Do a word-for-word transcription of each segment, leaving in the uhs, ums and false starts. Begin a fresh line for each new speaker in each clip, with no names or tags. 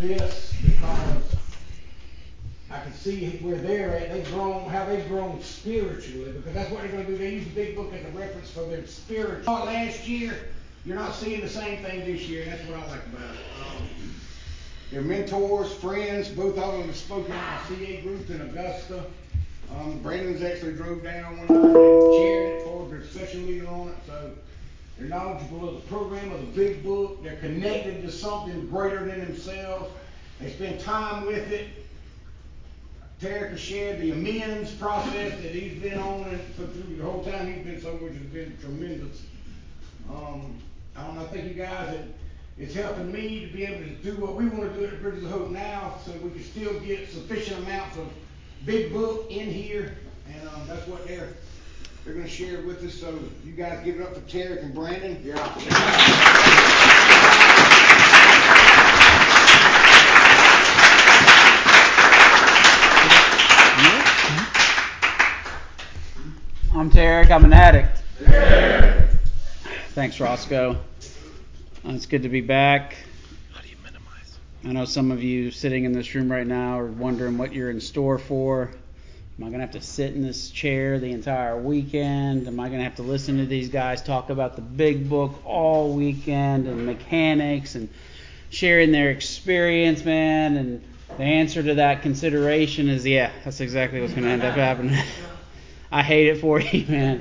this because I can see where they're at. They've grown, how they've grown spiritually, because that's what they're going to do. They use the big book as a reference for their spiritual. Last year, you're not seeing the same thing this year, and that's what I like about it. Um, they're mentors, friends. Both of them have spoken at my C A group in Augusta. Um, Brandon's actually drove down one night and chaired it for their special leader on it. So they're knowledgeable of the program, of the big book. They're connected to something greater than themselves. They spend time with it. Tarek has shared the amends process that he's been on and for through the whole time he's been sober, which has been tremendous. Um, I don't know, I think you guys, it, it's helping me to be able to do what we want to do at the Bridges of Hope now, so we can still get sufficient amounts of big book in here, and um, that's what they're they're going to share with us. So you guys give it up for Tarek and Brandon. Yeah.
I'm Tarek. I'm an addict. Yeah. Thanks, Roscoe. Uh, it's good to be back.
How do you minimize?
I know some of you sitting in this room right now are wondering what you're in store for. Am I going to have to sit in this chair the entire weekend? Am I going to have to listen to these guys talk about the big book all weekend and mechanics and sharing their experience, man? And the answer to that consideration is, yeah, that's exactly what's going to end up happening. I hate it for you, man.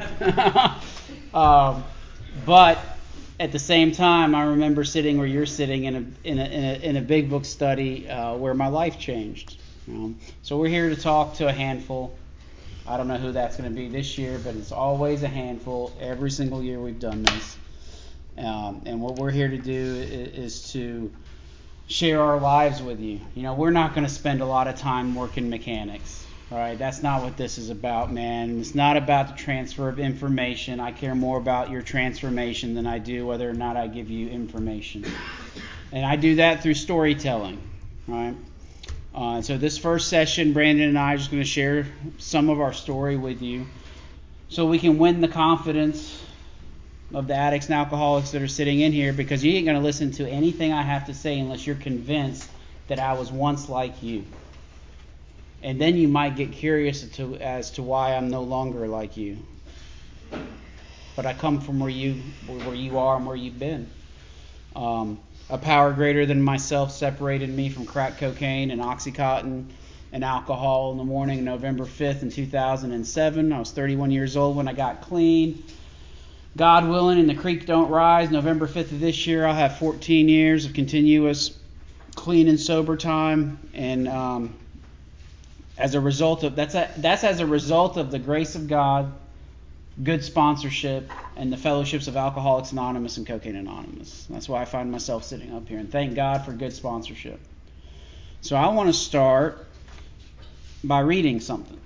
um, but at the same time, I remember sitting where you're sitting in a in a in a, in a big book study uh, where my life changed. Um, so we're here to talk to a handful. I don't know who that's going to be this year, but it's always a handful. Every single year we've done this. Um, and what we're here to do is, is to share our lives with you. You know, we're not going to spend a lot of time working mechanics. All right, that's not what this is about, man. It's not about the transfer of information. I care more about your transformation than I do whether or not I give you information. And I do that through storytelling. All right. Uh, so this first session, Brandon and I are just going to share some of our story with you so we can win the confidence of the addicts and alcoholics that are sitting in here, because you ain't going to listen to anything I have to say unless you're convinced that I was once like you. And then you might get curious to, as to why I'm no longer like you. But I come from where you where you are and where you've been. Um, a power greater than myself separated me from crack cocaine and Oxycontin and alcohol in the morning, November fifth in two thousand seven. I was thirty-one years old when I got clean. God willing, and the creek don't rise, November fifth of this year, I'll have fourteen years of continuous clean and sober time. And um, as a result of that's a, that's as a result of the grace of God, good sponsorship, and the fellowships of Alcoholics Anonymous and Cocaine Anonymous. That's why I find myself sitting up here, and thank God for good sponsorship. So I want to start by reading something.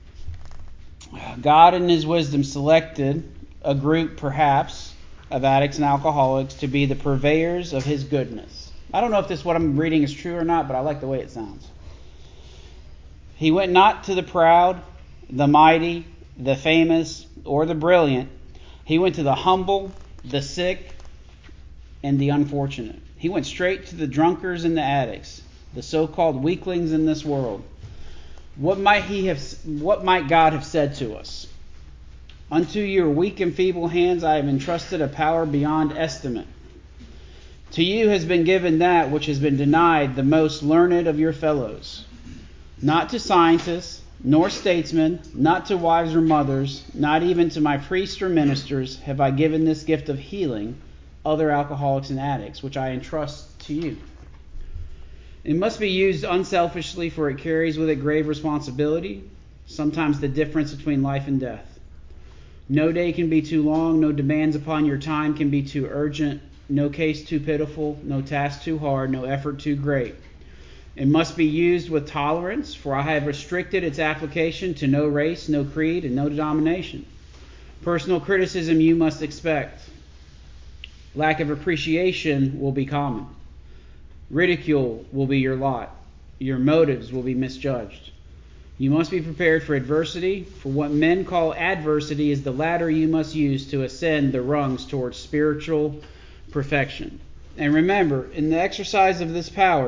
God in His wisdom selected a group, perhaps, of addicts and alcoholics to be the purveyors of His goodness. I don't know if this what I'm reading is true or not, but I like the way it sounds. He went not to the proud, the mighty, the famous, or the brilliant. He went to the humble, the sick, and the unfortunate. He went straight to the drunkards and the addicts, the so-called weaklings in this world. What might he have? What might God have said to us? Unto your weak and feeble hands I have entrusted a power beyond estimate. To you has been given that which has been denied the most learned of your fellows. Not to scientists, nor statesmen, not to wives or mothers, not even to my priests or ministers have I given this gift of healing other alcoholics and addicts, which I entrust to you. It must be used unselfishly, for it carries with it grave responsibility, sometimes the difference between life and death. No day can be too long, no demands upon your time can be too urgent, no case too pitiful, no task too hard, no effort too great. It must be used with tolerance, for I have restricted its application to no race, no creed, and no denomination. Personal criticism you must expect. Lack of appreciation will be common. Ridicule will be your lot. Your motives will be misjudged. You must be prepared for adversity, for what men call adversity is the ladder you must use to ascend the rungs towards spiritual perfection. And remember, in the exercise of this power,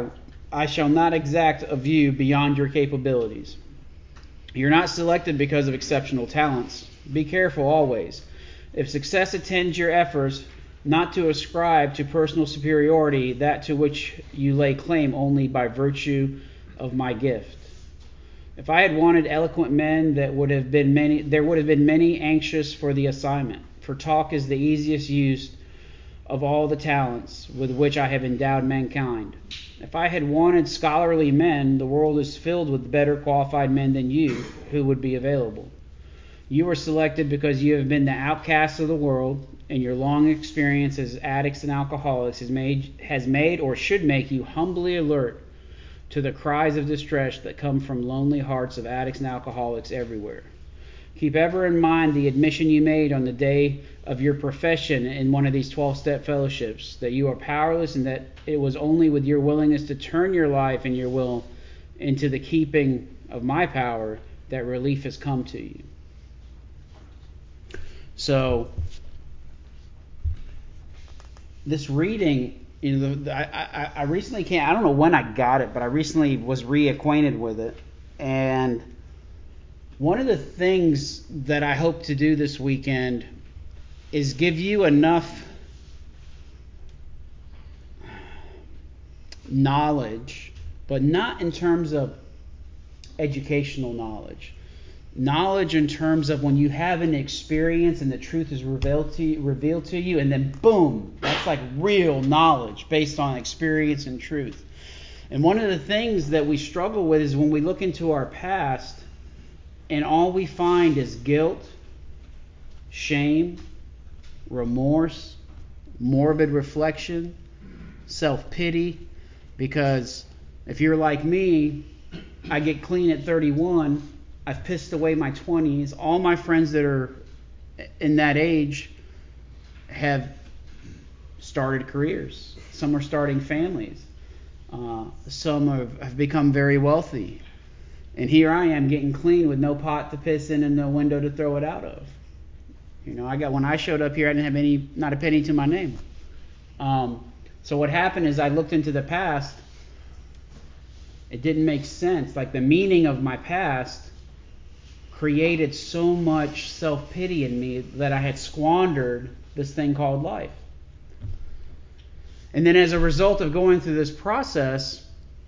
I shall not exact of you beyond your capabilities. You're not selected because of exceptional talents. Be careful always. If success attends your efforts, not to ascribe to personal superiority that to which you lay claim only by virtue of my gift. If I had wanted eloquent men, that would have been many, there would have been many anxious for the assignment. For talk is the easiest use of all the talents with which I have endowed mankind. If I had wanted scholarly men, the world is filled with better qualified men than you who would be available. You were selected because you have been the outcasts of the world, and your long experience as addicts and alcoholics has made, has made or should make you humbly alert to the cries of distress that come from lonely hearts of addicts and alcoholics everywhere. Keep ever in mind the admission you made on the day of your profession in one of these twelve-step fellowships, that you are powerless and that it was only with your willingness to turn your life and your will into the keeping of my power that relief has come to you. So, this reading, you know, the, I, I, I recently can't, I don't know when I got it, but I recently was reacquainted with it. And one of the things that I hope to do this weekend is give you enough knowledge, but not in terms of educational knowledge. Knowledge in terms of when you have an experience and the truth is revealed to you, revealed to you, and then boom, that's like real knowledge based on experience and truth. And one of the things that we struggle with is when we look into our past and all we find is guilt, shame, remorse, morbid reflection, self-pity. Because if you're like me, I get clean at thirty-one. I've pissed away my twenties. All my friends that are in that age have started careers. Some are starting families. Uh, some have, have become very wealthy. And here I am getting clean with no pot to piss in and no window to throw it out of. You know, I got when I showed up here, I didn't have any, not a penny to my name. Um, so what happened is I looked into the past. It didn't make sense. Like the meaning of my past created so much self-pity in me that I had squandered this thing called life. And then as a result of going through this process,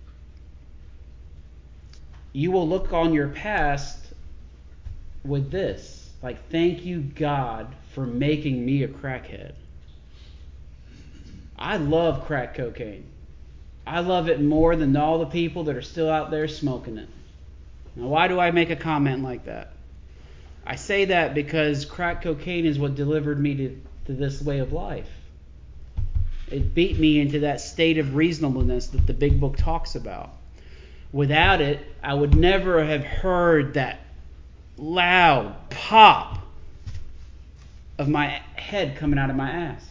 you will look on your past with this. Like, thank you, God, for making me a crackhead. I love crack cocaine. I love it more than all the people that are still out there smoking it. Now, why do I make a comment like that? I say that because crack cocaine is what delivered me to, to this way of life. It beat me into that state of reasonableness that the big book talks about. Without it, I would never have heard that loud pop of my head coming out of my ass.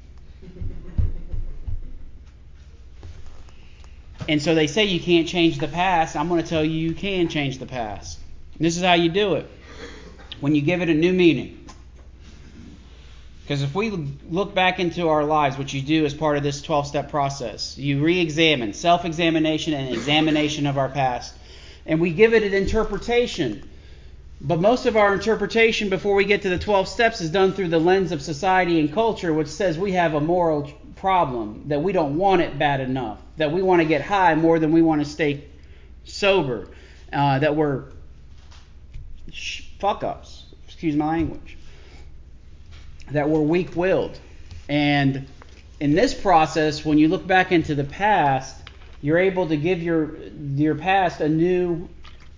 And so they say you can't change the past. I'm going to tell you you can change the past. And this is how you do it. When you give it a new meaning. Because if we look back into our lives, which you do as part of this twelve-step process, you re-examine, self-examination and examination of our past. And we give it an interpretation. But most of our interpretation before we get to the twelve steps is done through the lens of society and culture, which says we have a moral problem, that we don't want it bad enough, that we want to get high more than we want to stay sober, uh, that we're sh- fuck-ups, excuse my language, that we're weak-willed. And in this process, when you look back into the past, you're able to give your your past a new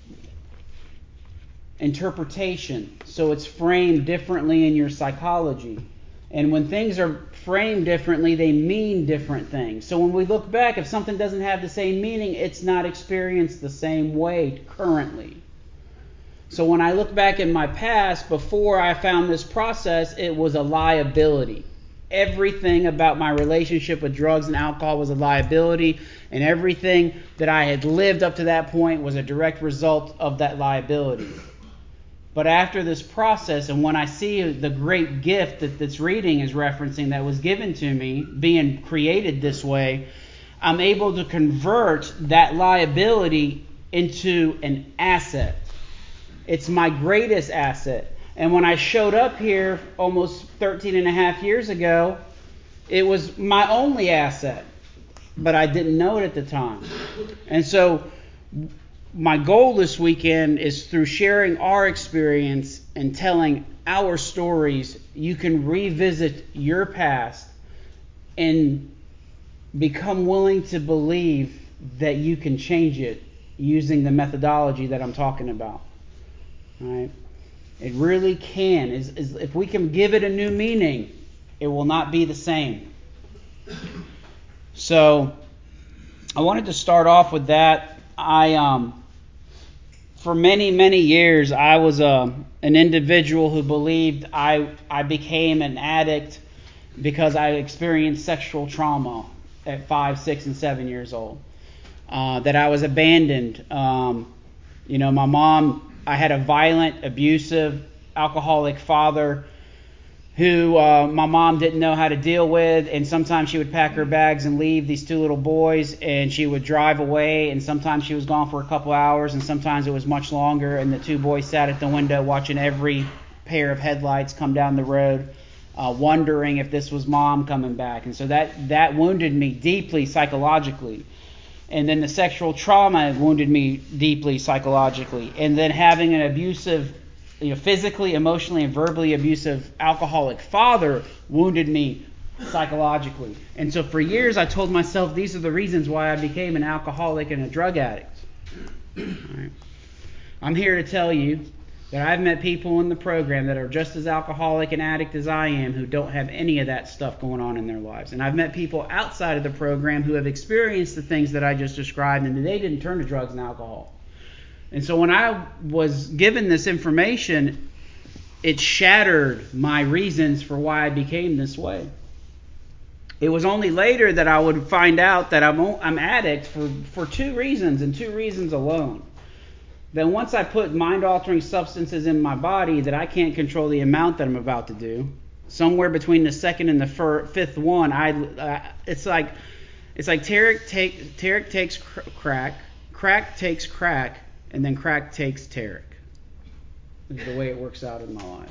interpretation. So it's framed differently in your psychology. And when things are framed differently, they mean different things. So when we look back, if something doesn't have the same meaning, it's not experienced the same way currently. So when I look back in my past, before I found this process, it was a liability. Everything about my relationship with drugs and alcohol was a liability, and everything that I had lived up to that point was a direct result of that liability. But after this process, and when I see the great gift that this reading is referencing that was given to me, being created this way, I'm able to convert that liability into an asset. It's my greatest asset. And when I showed up here almost thirteen and a half years ago, it was my only asset. But I didn't know it at the time. And so my goal this weekend is through sharing our experience and telling our stories, you can revisit your past and become willing to believe that you can change it using the methodology that I'm talking about. All right? It really can. Is, is if we can give it a new meaning, it will not be the same. So I wanted to start off with that. I um, for many many years I was a an individual who believed I I became an addict because I experienced sexual trauma at five, six, and seven years old. Uh, that I was abandoned. Um, you know, my mom. I had a violent, abusive, alcoholic father who uh, my mom didn't know how to deal with, and sometimes she would pack her bags and leave these two little boys, and she would drive away, and sometimes she was gone for a couple hours, and sometimes it was much longer, and the two boys sat at the window watching every pair of headlights come down the road, uh, wondering if this was mom coming back. And so that, that wounded me deeply psychologically. And then the sexual trauma wounded me deeply psychologically. And then having an abusive, you know, physically, emotionally, and verbally abusive alcoholic father wounded me psychologically. And so for years I told myself these are the reasons why I became an alcoholic and a drug addict. All right. I'm here to tell you that I've met people in the program that are just as alcoholic and addict as I am who don't have any of that stuff going on in their lives. And I've met people outside of the program who have experienced the things that I just described and they didn't turn to drugs and alcohol. And so when I was given this information, it shattered my reasons for why I became this way. It was only later that I would find out that I'm I'm addict for, for two reasons and two reasons alone. Then once I put mind-altering substances in my body that I can't control the amount that I'm about to do, somewhere between the second and the fir- fifth one, I uh, it's like it's like Tarek take Tarek takes cr- crack, crack takes crack, and then crack takes Tarek. This is the way it works out in my life.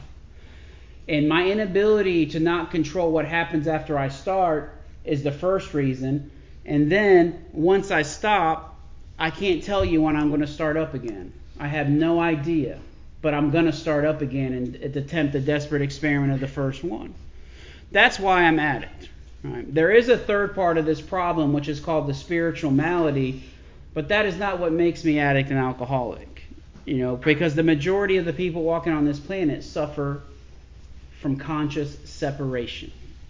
And my inability to not control what happens after I start is the first reason. And then once I stop, I can't tell you when I'm going to start up again. I have no idea. But I'm going to start up again and attempt the desperate experiment of the first one. That's why I'm addict. Right? There is a third part of this problem, which is called the spiritual malady. But that is not what makes me addict and alcoholic. You know, because the majority of the people walking on this planet suffer from conscious separation.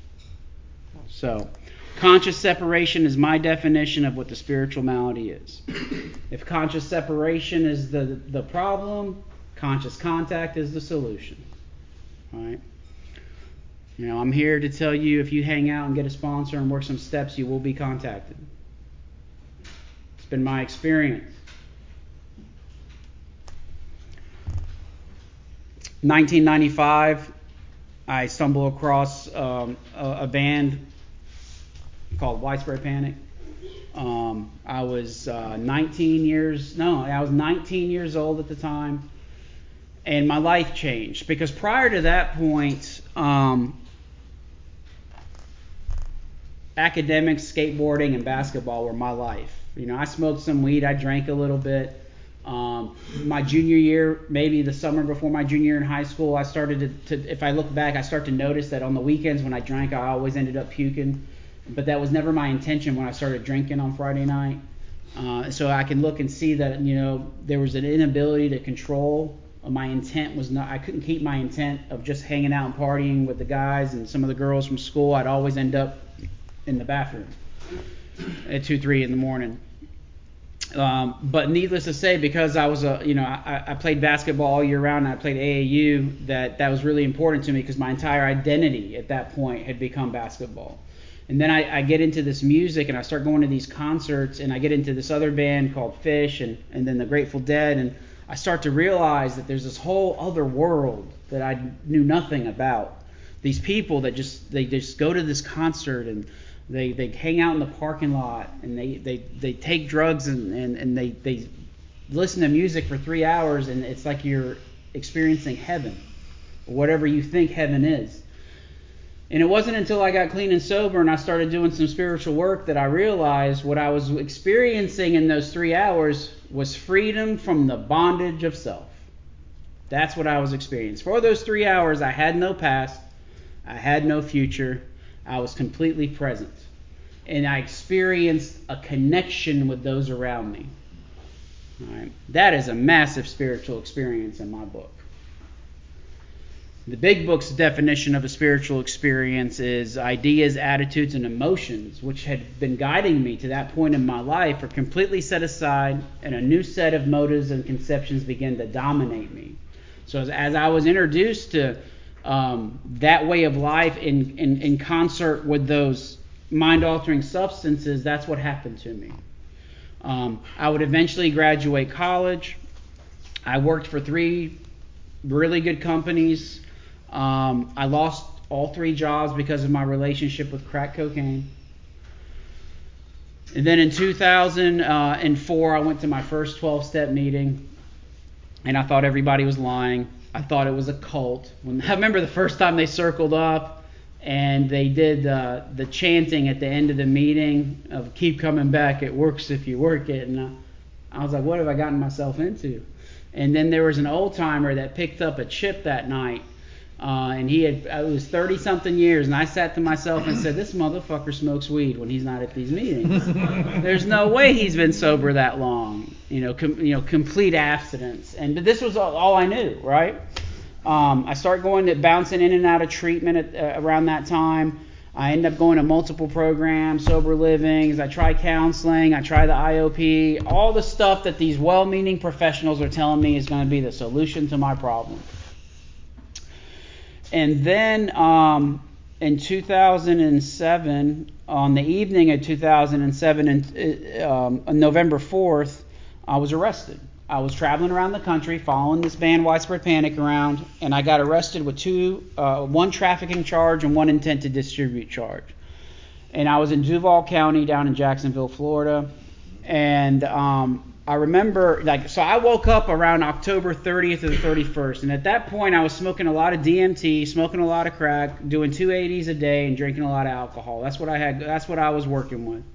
So, conscious separation is my definition of what the spiritual malady is. If conscious separation is the, the problem, conscious contact is the solution. All right? You know, I'm here to tell you if you hang out and get a sponsor and work some steps, you will be contacted. It's been my experience. nineteen ninety-five, I stumbled across um, a, a band called Widespread Panic. Um, I was uh, nineteen years, no, I was nineteen years old at the time, and my life changed because prior to that point, um, academics, skateboarding, and basketball were my life. You know, I smoked some weed, I drank a little bit. Um, my junior year, maybe the summer before my junior year in high school, I started to, to, if I look back, I start to notice that on the weekends when I drank, I always ended up puking. But that was never my intention when I started drinking on Friday night. Uh, so I can look and see that, you know, there was an inability to control. My intent was not, I couldn't keep my intent of just hanging out and partying with the guys and some of the girls from school. I'd always end up in the bathroom at two, three in the morning. Um, but needless to say, because I was a, you know, I, I played basketball all year round and I played A A U, that that was really important to me because my entire identity at that point had become basketball. And then I, I get into this music and I start going to these concerts and I get into this other band called Fish and, and then the Grateful Dead, and I start to realize that there's this whole other world that I knew nothing about. These people that just they just go to this concert and They they hang out in the parking lot, and they, they, they take drugs, and, and, and they, they listen to music for three hours, and it's like you're experiencing heaven, or whatever you think heaven is. And it wasn't until I got clean and sober and I started doing some spiritual work that I realized what I was experiencing in those three hours was freedom from the bondage of self. That's what I was experiencing. For those three hours, I had no past. I had no future. I was completely present. And I experienced a connection with those around me. All right. That is a massive spiritual experience in my book. The Big Book's definition of a spiritual experience is ideas, attitudes, and emotions, which had been guiding me to that point in my life, are completely set aside, and a new set of motives and conceptions begin to dominate me. So as, as I was introduced to um, that way of life in, in, in concert with those mind-altering substances, that's what happened to me. Um, I would eventually graduate college. I worked for three really good companies. Um, I lost all three jobs because of my relationship with crack cocaine. And then in two thousand four, I went to my first twelve-step meeting, and I thought everybody was lying. I thought it was a cult. When, I remember the first time they circled up, and they did uh, the chanting at the end of the meeting of "Keep coming back, it works if you work it." And uh, I was like, what have I gotten myself into? And then there was an old-timer that picked up a chip that night. Uh, and he had, it was thirty-something years, and I sat to myself and said, this motherfucker smokes weed when he's not at these meetings. There's no way he's been sober that long, you know, com, you know, complete abstinence. And but this was all, all I knew, right? Um, I started going to bouncing in and out of treatment at, uh, around that time. I ended up going to multiple programs, sober livings. I tried counseling. I tried the I O P. All the stuff that these well-meaning professionals are telling me is going to be the solution to my problem. And then um, in two thousand seven, on the evening of two thousand seven, and, um, on November fourth, I was arrested. I was traveling around the country following this band Widespread Panic around, and I got arrested with two, uh, one trafficking charge and one intent to distribute charge. And I was in Duval County down in Jacksonville, Florida. And um, I remember, like, so I woke up around October thirtieth or the thirty-first, and at that point I was smoking a lot of D M T, smoking a lot of crack, doing two eighties a day, and drinking a lot of alcohol. That's what I had. That's what I was working with.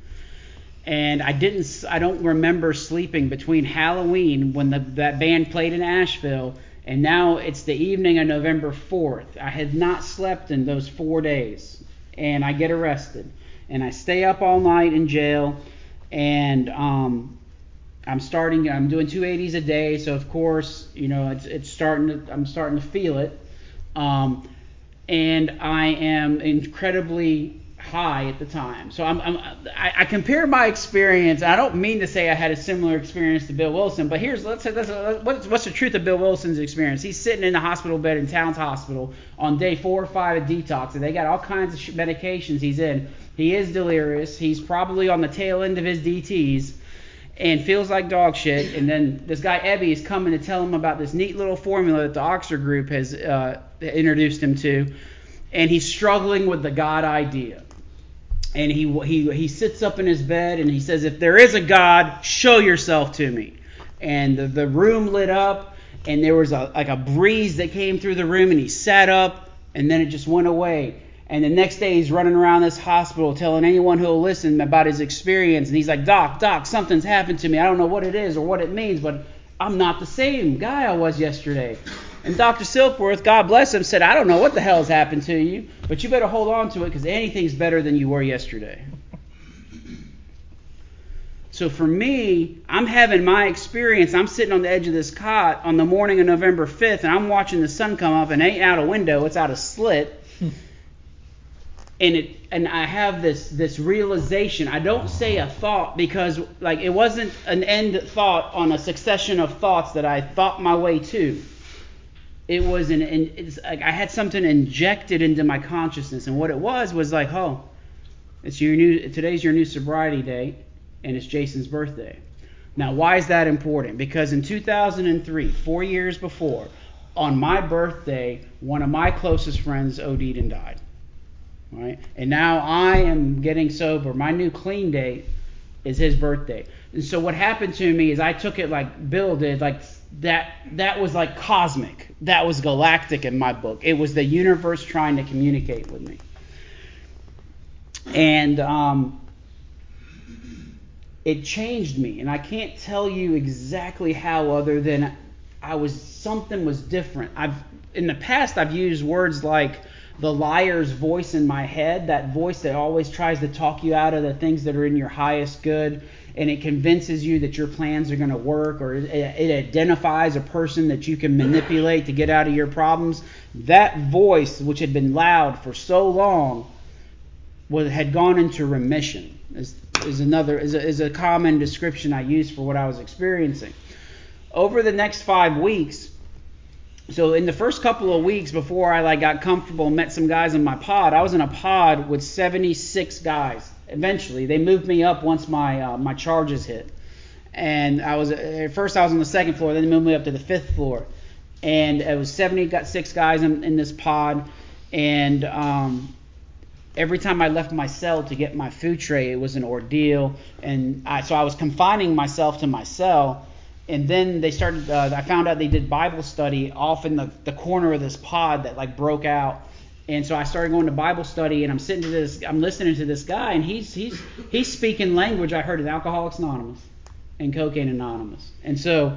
And I didn't. I don't remember sleeping between Halloween when the, that band played in Asheville, and now it's the evening of November fourth. I had not slept in those four days, and I get arrested, and I stay up all night in jail, and um. I'm starting. I'm doing two eighties a day, so of course, you know, it's it's starting to. I'm starting to feel it, um, and I am incredibly high at the time. So I'm, I'm I, I compare my experience. I don't mean to say I had a similar experience to Bill Wilson, but here's let's say let's, what's what's the truth of Bill Wilson's experience? He's sitting in the hospital bed in Towns Hospital on day four or five of detox, and they got all kinds of medications he's in. He is delirious. He's probably on the tail end of his D Ts. And feels like dog shit. And then this guy Ebby is coming to tell him about this neat little formula that the Oxford group has uh, introduced him to. And he's struggling with the God idea. And he he he sits up in his bed and he says, if there is a God, show yourself to me. And the, the room lit up, and there was a like a breeze that came through the room, and he sat up, and then it just went away. And the next day he's running around this hospital telling anyone who will listen about his experience. And he's like, Doc, Doc, something's happened to me. I don't know what it is or what it means, but I'm not the same guy I was yesterday. And Doctor Silkworth, God bless him, said, I don't know what the hell's happened to you, but you better hold on to it because anything's better than you were yesterday. So for me, I'm having my experience. I'm sitting on the edge of this cot on the morning of November fifth, and I'm watching the sun come up, and it ain't out a window, it's out a slit. And it, and I have this this realization. I don't say a thought because like it wasn't an end thought on a succession of thoughts that I thought my way to. It was an it's like I had something injected into my consciousness, and what it was was like, oh, it's your new today's your new sobriety day, and it's Jason's birthday. Now, why is that important? Because in two thousand three, four years before, on my birthday, one of my closest friends O D'd and died. right? And now I am getting sober. My new clean date is his birthday. And so what happened to me is I took it like Bill did, like that that was like cosmic. That was galactic in my book. It was the universe trying to communicate with me. And um, it changed me. And I can't tell you exactly how, other than I was something was different. I've in the past I've used words like the liar's voice in my head, that voice that always tries to talk you out of the things that are in your highest good, and it convinces you that your plans are going to work, or it, it identifies a person that you can manipulate to get out of your problems. That voice, which had been loud for so long, was, had gone into remission. Is, is another is a, is a common description I use for what I was experiencing. Over the next five weeks, so in the first couple of weeks before I like got comfortable and met some guys in my pod, I was in a pod with seventy-six guys. Eventually, they moved me up once my uh, my charges hit, and I was at first I was on the second floor, then they moved me up to the fifth floor, and it was seventy-six guys in, in this pod, and um, every time I left my cell to get my food tray, it was an ordeal, and I, so I was confining myself to my cell. And then they started, uh, I found out they did Bible study off in the, the corner of this pod that like broke out. And so I started going to Bible study, and I'm sitting to this, I'm listening to this guy, and he's he's he's speaking language I heard in Alcoholics Anonymous and Cocaine Anonymous. And so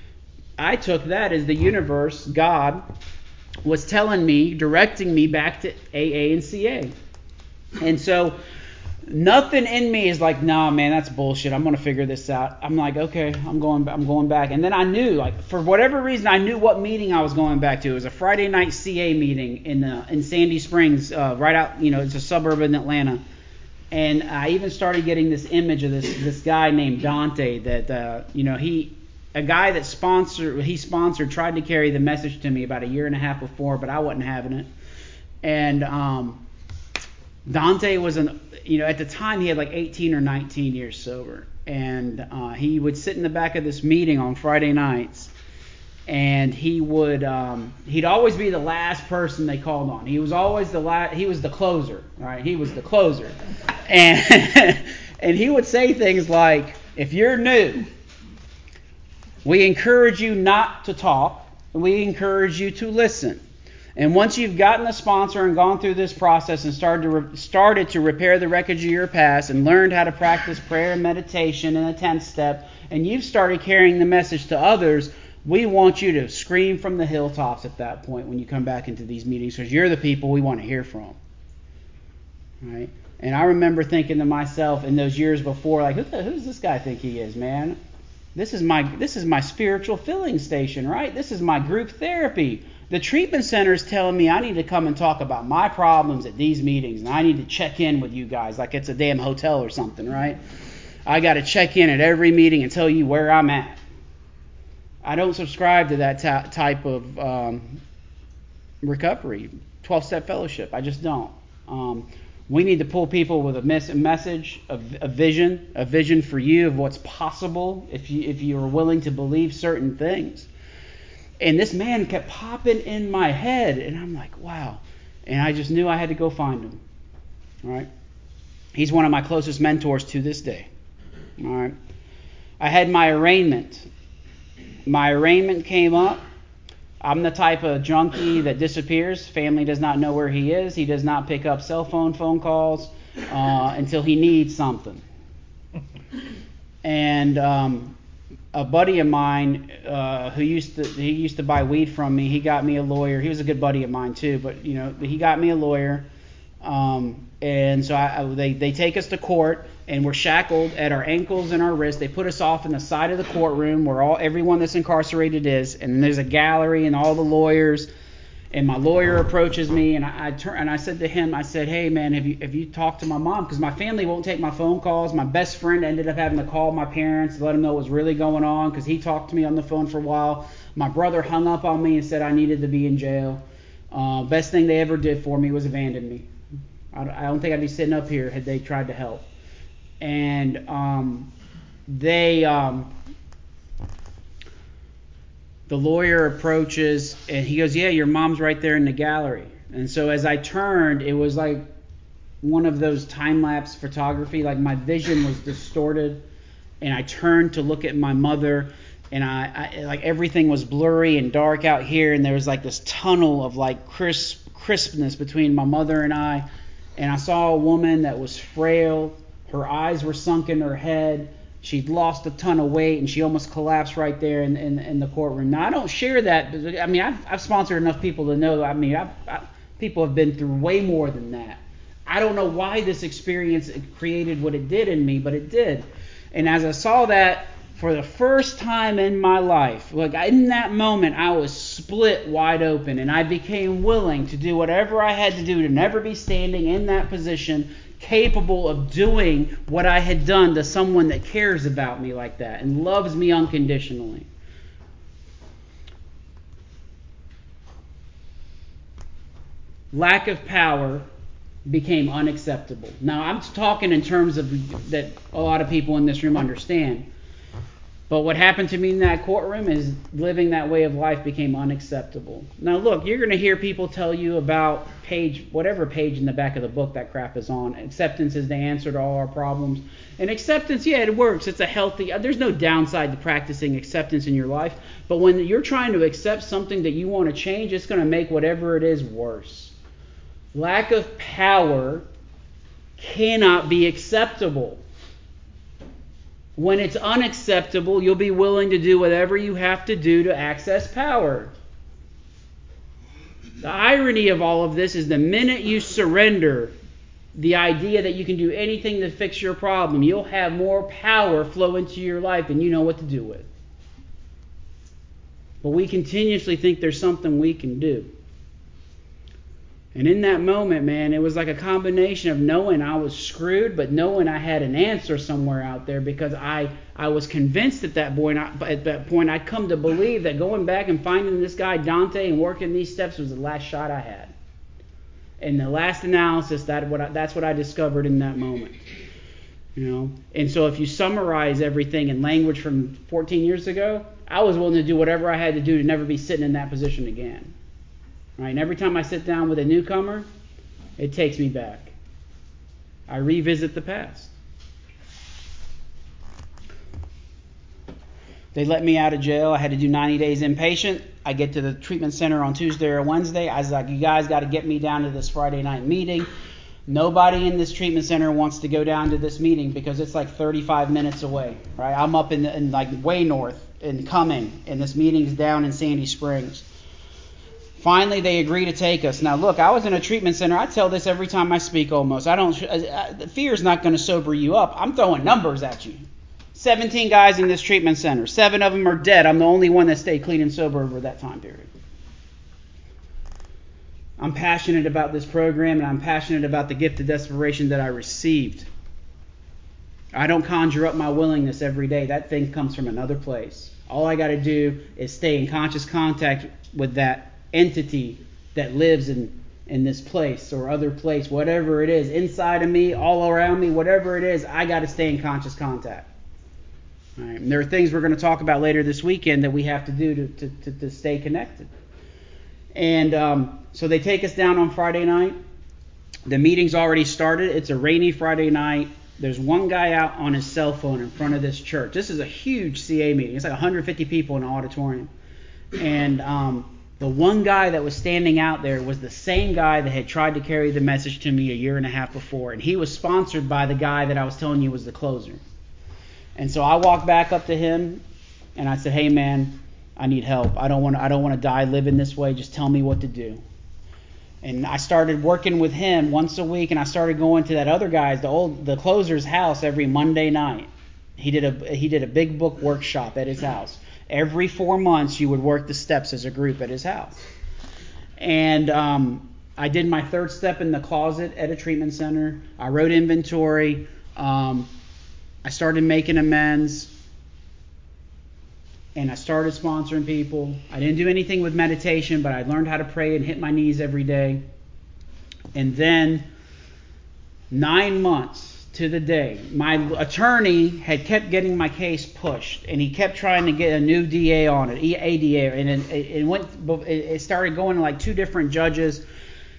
I took that as the universe, God, was telling me, directing me back to A A and C A. And so nothing in me is like, nah, man, that's bullshit. I'm gonna figure this out. I'm like, okay, I'm going, I'm going back. And then I knew, like, for whatever reason, I knew what meeting I was going back to. It was a Friday night C A meeting in uh, in Sandy Springs, uh, right out, you know, it's a suburb in Atlanta. And I even started getting this image of this this guy named Dante that, uh, you know, he, a guy that sponsored, he sponsored, tried to carry the message to me about a year and a half before, but I wasn't having it. And um, Dante was an, you know, at the time he had like eighteen or nineteen years sober, and uh, he would sit in the back of this meeting on Friday nights, and he would, um, he'd always be the last person they called on. He was always the last, he was the closer, right? He was the closer, and and he would say things like, if you're new, we encourage you not to talk, we encourage you to listen. And once you've gotten a sponsor and gone through this process and started to re- started to repair the wreckage of your past and learned how to practice prayer and meditation in the tenth step, and you've started carrying the message to others, we want you to scream from the hilltops at that point when you come back into these meetings, because you're the people we want to hear from. Right? And I remember thinking to myself in those years before, like, who the, who's this guy think he is, man? This is my this is my spiritual filling station, right? This is my group therapy. The treatment center is telling me I need to come and talk about my problems at these meetings, and I need to check in with you guys like it's a damn hotel or something, right? I got to check in at every meeting and tell you where I'm at. I don't subscribe to that ta- type of um, recovery, twelve-step fellowship. I just don't. Um, we need to pull people with a, mes- a message, a, a vision, a vision for you of what's possible if you if you are willing to believe certain things. And this man kept popping in my head, and I'm like, wow. And I just knew I had to go find him. All right. He's one of my closest mentors to this day. All right. I had my arraignment. My arraignment came up. I'm the type of junkie that disappears. Family does not know where he is. He does not pick up cell phone phone calls uh, until he needs something. And um, a buddy of mine uh, who used to he used to buy weed from me, he got me a lawyer. He was a good buddy of mine too, but you know he got me a lawyer. Um, and so I, I, they they take us to court, and we're shackled at our ankles and our wrists. They put us off in the side of the courtroom where all everyone that's incarcerated is, and there's a gallery and all the lawyers. And my lawyer approaches me, and I, I turn and I said to him, I said, "Hey man, have you have you talked to my mom? Because my family won't take my phone calls. My best friend ended up having to call my parents to let them know what was really going on because he talked to me on the phone for a while. My brother hung up on me and said I needed to be in jail. Uh, best thing they ever did for me was abandon me. I, I don't think I'd be sitting up here had they tried to help." And um, they. Um, The lawyer approaches, and he goes, "Yeah, your mom's right there in the gallery." And so as I turned, it was like one of those time-lapse photography. Like my vision was distorted, and I turned to look at my mother, and I, I like everything was blurry and dark out here, and there was like this tunnel of like crisp crispness between my mother and I. And I saw a woman that was frail. Her eyes were sunk in her head. She'd lost a ton of weight, and she almost collapsed right there in, in, in the courtroom. Now, I don't share that. But, I mean, I've, I've sponsored enough people to know. I mean, I've, I, people have been through way more than that. I don't know why this experience created what it did in me, but it did. And as I saw that for the first time in my life, like in that moment, I was split wide open, and I became willing to do whatever I had to do to never be standing in that position, capable of doing what I had done to someone that cares about me like that and loves me unconditionally. Lack of power became unacceptable. Now, I'm talking in terms of that a lot of people in this room understand. But what happened to me in that courtroom is living that way of life became unacceptable. Now, look, you're going to hear people tell you about page, whatever page in the back of the book that crap is on. Acceptance is the answer to all our problems. And acceptance, yeah, it works. It's a healthy, there's no downside to practicing acceptance in your life. But when you're trying to accept something that you want to change, it's going to make whatever it is worse. Lack of power cannot be acceptable. When it's unacceptable, you'll be willing to do whatever you have to do to access power. The irony of all of this is the minute you surrender the idea that you can do anything to fix your problem, you'll have more power flow into your life than you know what to do with. But we continuously think there's something we can do. And in that moment, man, it was like a combination of knowing I was screwed, but knowing I had an answer somewhere out there, because I, I was convinced at that point, at that point, I'd come to believe that going back and finding this guy Dante and working these steps was the last shot I had. In the last analysis, that what I, that's what I discovered in that moment. You know, and so if you summarize everything in language from fourteen years ago, I was willing to do whatever I had to do to never be sitting in that position again. Right, and every time I sit down with a newcomer, it takes me back. I revisit the past. They let me out of jail. I had to do ninety days inpatient. I get to the treatment center on Tuesday or Wednesday. I was like, you guys got to get me down to this Friday night meeting. Nobody in this treatment center wants to go down to this meeting because it's like thirty-five minutes away. Right, I'm up in, in like way north in Cumming, and this meeting's down in Sandy Springs. Finally, they agree to take us. Now, look, I was in a treatment center. I tell this every time I speak almost. I don't. Fear is not going to sober you up. I'm throwing numbers at you. seventeen guys in this treatment center. Seven of them are dead. I'm the only one that stayed clean and sober over that time period. I'm passionate about this program, and I'm passionate about the gift of desperation that I received. I don't conjure up my willingness every day. That thing comes from another place. All I got to do is stay in conscious contact with that entity that lives in, in this place or other place, whatever it is, inside of me, all around me, whatever it is, I got to stay in conscious contact. All right. And there are things we're going to talk about later this weekend that we have to do to, to, to, to stay connected. And um, so they take us down on Friday night. The meeting's already started. It's a rainy Friday night. There's one guy out on his cell phone in front of this church. This is a huge C A meeting. It's like one hundred fifty people in an auditorium. And um, the one guy that was standing out there was the same guy that had tried to carry the message to me a year and a half before. And he was sponsored by the guy that I was telling you was the closer. And so I walked back up to him and I said, hey man, I need help. I don't want to, I don't want to die living this way. Just tell me what to do. And I started working with him once a week, and I started going to that other guy's, the old the closer's house every Monday night. He did a he did a big book workshop at his house. Every four months, you would work the steps as a group at his house. And um, I did my third step in the closet at a treatment center. I wrote inventory. Um, I started making amends. And I started sponsoring people. I didn't do anything with meditation, but I learned how to pray and hit my knees every day. And then nine months to the day, my attorney had kept getting my case pushed, and he kept trying to get a new D A on it, A D A, and it, it went. It started going to like two different judges.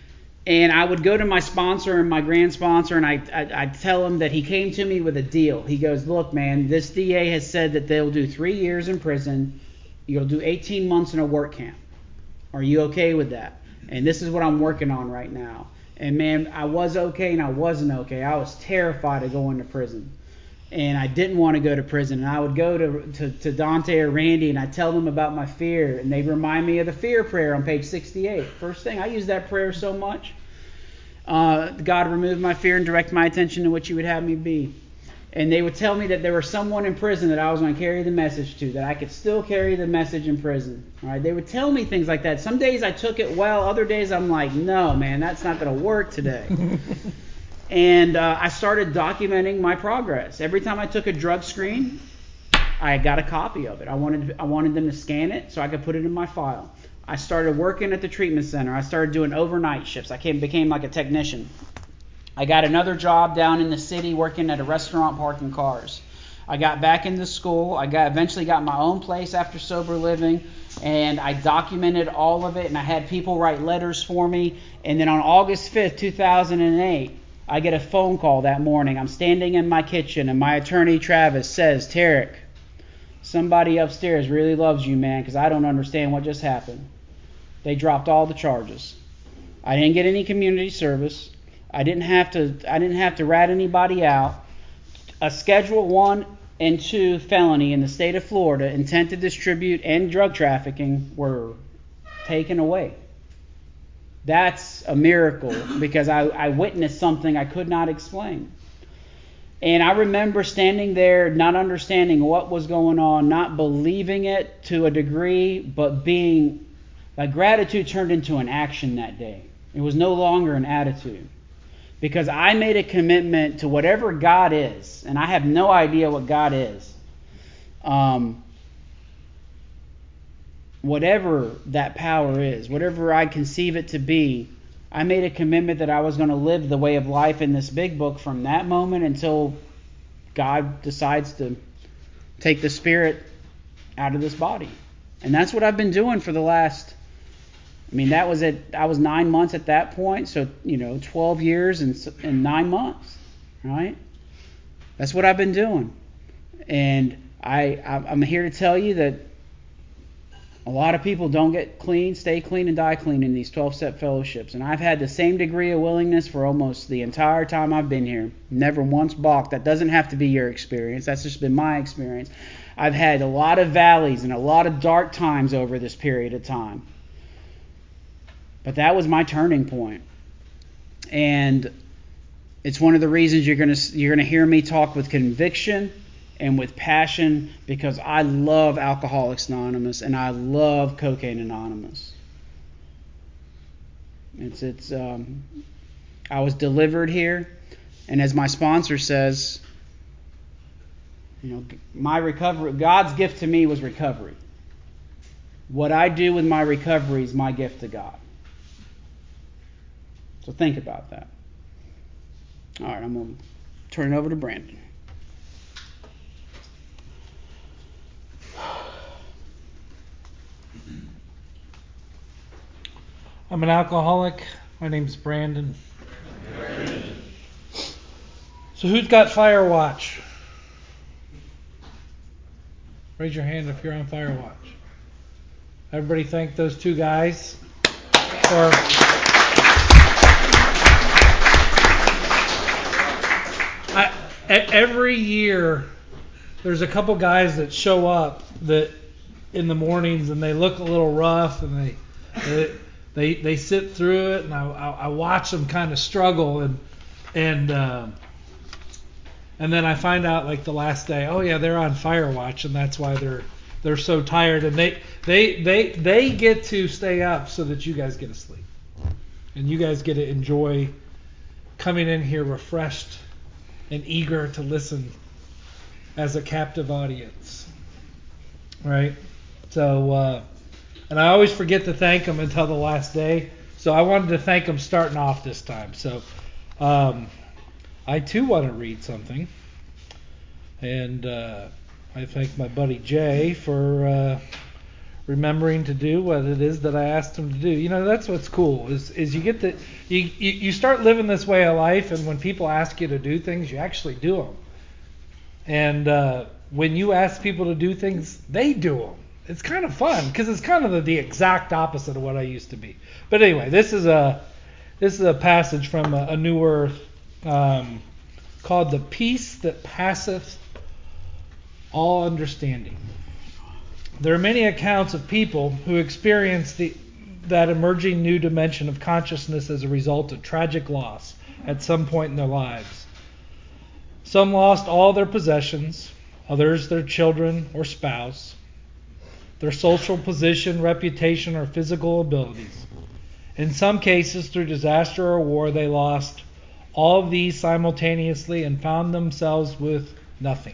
And I would go to my sponsor and my grand sponsor, and I, I, I'd tell him that he came to me with a deal. He goes, look, man, this D A has said that they'll do three years in prison. You'll do eighteen months in a work camp. Are you okay with that? And this is what I'm working on right now. And, man, I was okay and I wasn't okay. I was terrified of going to prison. And I didn't want to go to prison. And I would go to, to, to Dante or Randy, and I'd tell them about my fear. And they'd remind me of the fear prayer on page sixty-eight. First thing, I use that prayer so much. Uh, God, remove my fear and direct my attention to what you would have me be. And they would tell me that there was someone in prison that I was going to carry the message to, that I could still carry the message in prison. All right? They would tell me things like that. Some days I took it well. Other days I'm like, no, man, that's not going to work today. And uh, I started documenting my progress. Every time I took a drug screen, I got a copy of it. I wanted I wanted them to scan it so I could put it in my file. I started working at the treatment center. I started doing overnight shifts. I came, became like a technician. I got another job down in the city working at a restaurant parking cars. I got back into school. I got eventually got my own place after sober living, and I documented all of it, and I had people write letters for me. And then on August fifth, two thousand eight, I get a phone call that morning. I'm standing in my kitchen, and my attorney, Travis, says, Tarek, somebody upstairs really loves you, man, because I don't understand what just happened. They dropped all the charges. I didn't get any community service. I didn't have to I didn't have to rat anybody out. A Schedule one and two felony in the state of Florida, intent to distribute and drug trafficking, were taken away. That's a miracle, because I, I witnessed something I could not explain. And I remember standing there, not understanding what was going on, not believing it to a degree, but being, like, gratitude turned into an action that day. It was no longer an attitude. Because I made a commitment to whatever God is, and I have no idea what God is. Um, whatever that power is, whatever I conceive it to be, I made a commitment that I was going to live the way of life in this big book from that moment until God decides to take the spirit out of this body. And that's what I've been doing for the last, I mean, that was at, I was nine months at that point, so, you know, twelve years and, and nine months, right? That's what I've been doing. And I, I'm here to tell you that a lot of people don't get clean, stay clean, and die clean in these twelve-step fellowships. And I've had the same degree of willingness for almost the entire time I've been here. Never once balked. That doesn't have to be your experience. That's just been my experience. I've had a lot of valleys and a lot of dark times over this period of time. But that was my turning point. And it's one of the reasons you're going to you're going to hear me talk with conviction and with passion, because I love Alcoholics Anonymous and I love Cocaine Anonymous. It's it's um, I was delivered here, and as my sponsor says, you know, my recovery, God's gift to me was recovery. What I do with my recovery is my gift to God. So think about that. All right, I'm going to turn it over to Brandon.
I'm an alcoholic. My name's Brandon. So who's got Firewatch? Raise your hand if you're on Firewatch. Everybody thank those two guys for I, every year there's a couple guys that show up that in the mornings and they look a little rough and they they they, they sit through it, and I, I, I watch them kind of struggle, and and uh, and then I find out like the last day, oh yeah, they're on Firewatch, and that's why they're they're so tired, and they they they they get to stay up so that you guys get to sleep, and you guys get to enjoy coming in here refreshed and eager to listen as a captive audience, right? So, uh, and I always forget to thank them until the last day. So I wanted to thank them starting off this time. So um, I too want to read something, and uh, I thank my buddy Jay for uh, remembering to do what it is that I asked him to do. You know, that's what's cool is is you get to you, you you start living this way of life, and when people ask you to do things, you actually do them. And uh, when you ask people to do things, they do them. It's kind of fun because it's kind of the, the exact opposite of what I used to be. But anyway, this is a this is a passage from a, a New Earth um, called "The Peace That Passeth All Understanding." There are many accounts of people who experience the, that emerging new dimension of consciousness as a result of tragic loss at some point in their lives. Some lost all their possessions, others their children or spouse, their social position, reputation, or physical abilities. In some cases, through disaster or war, they lost all of these simultaneously and found themselves with nothing.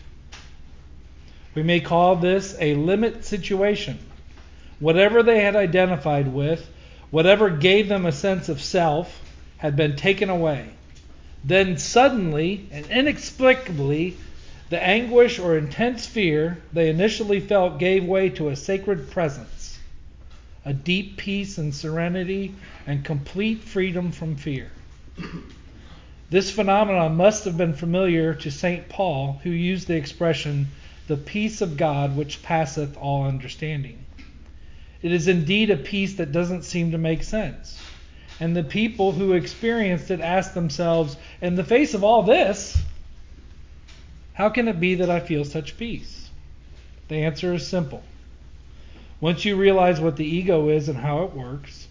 We may call this a limit situation. Whatever they had identified with, whatever gave them a sense of self, had been taken away. Then suddenly and inexplicably, the anguish or intense fear they initially felt gave way to a sacred presence, a deep peace and serenity and complete freedom from fear. This phenomenon must have been familiar to Saint Paul, who used the expression, "the peace of God which passeth all understanding." It is indeed a peace that doesn't seem to make sense. And the people who experienced it asked themselves, in the face of all this, how can it be that I feel such peace? The answer is simple. Once you realize what the ego is and how it works,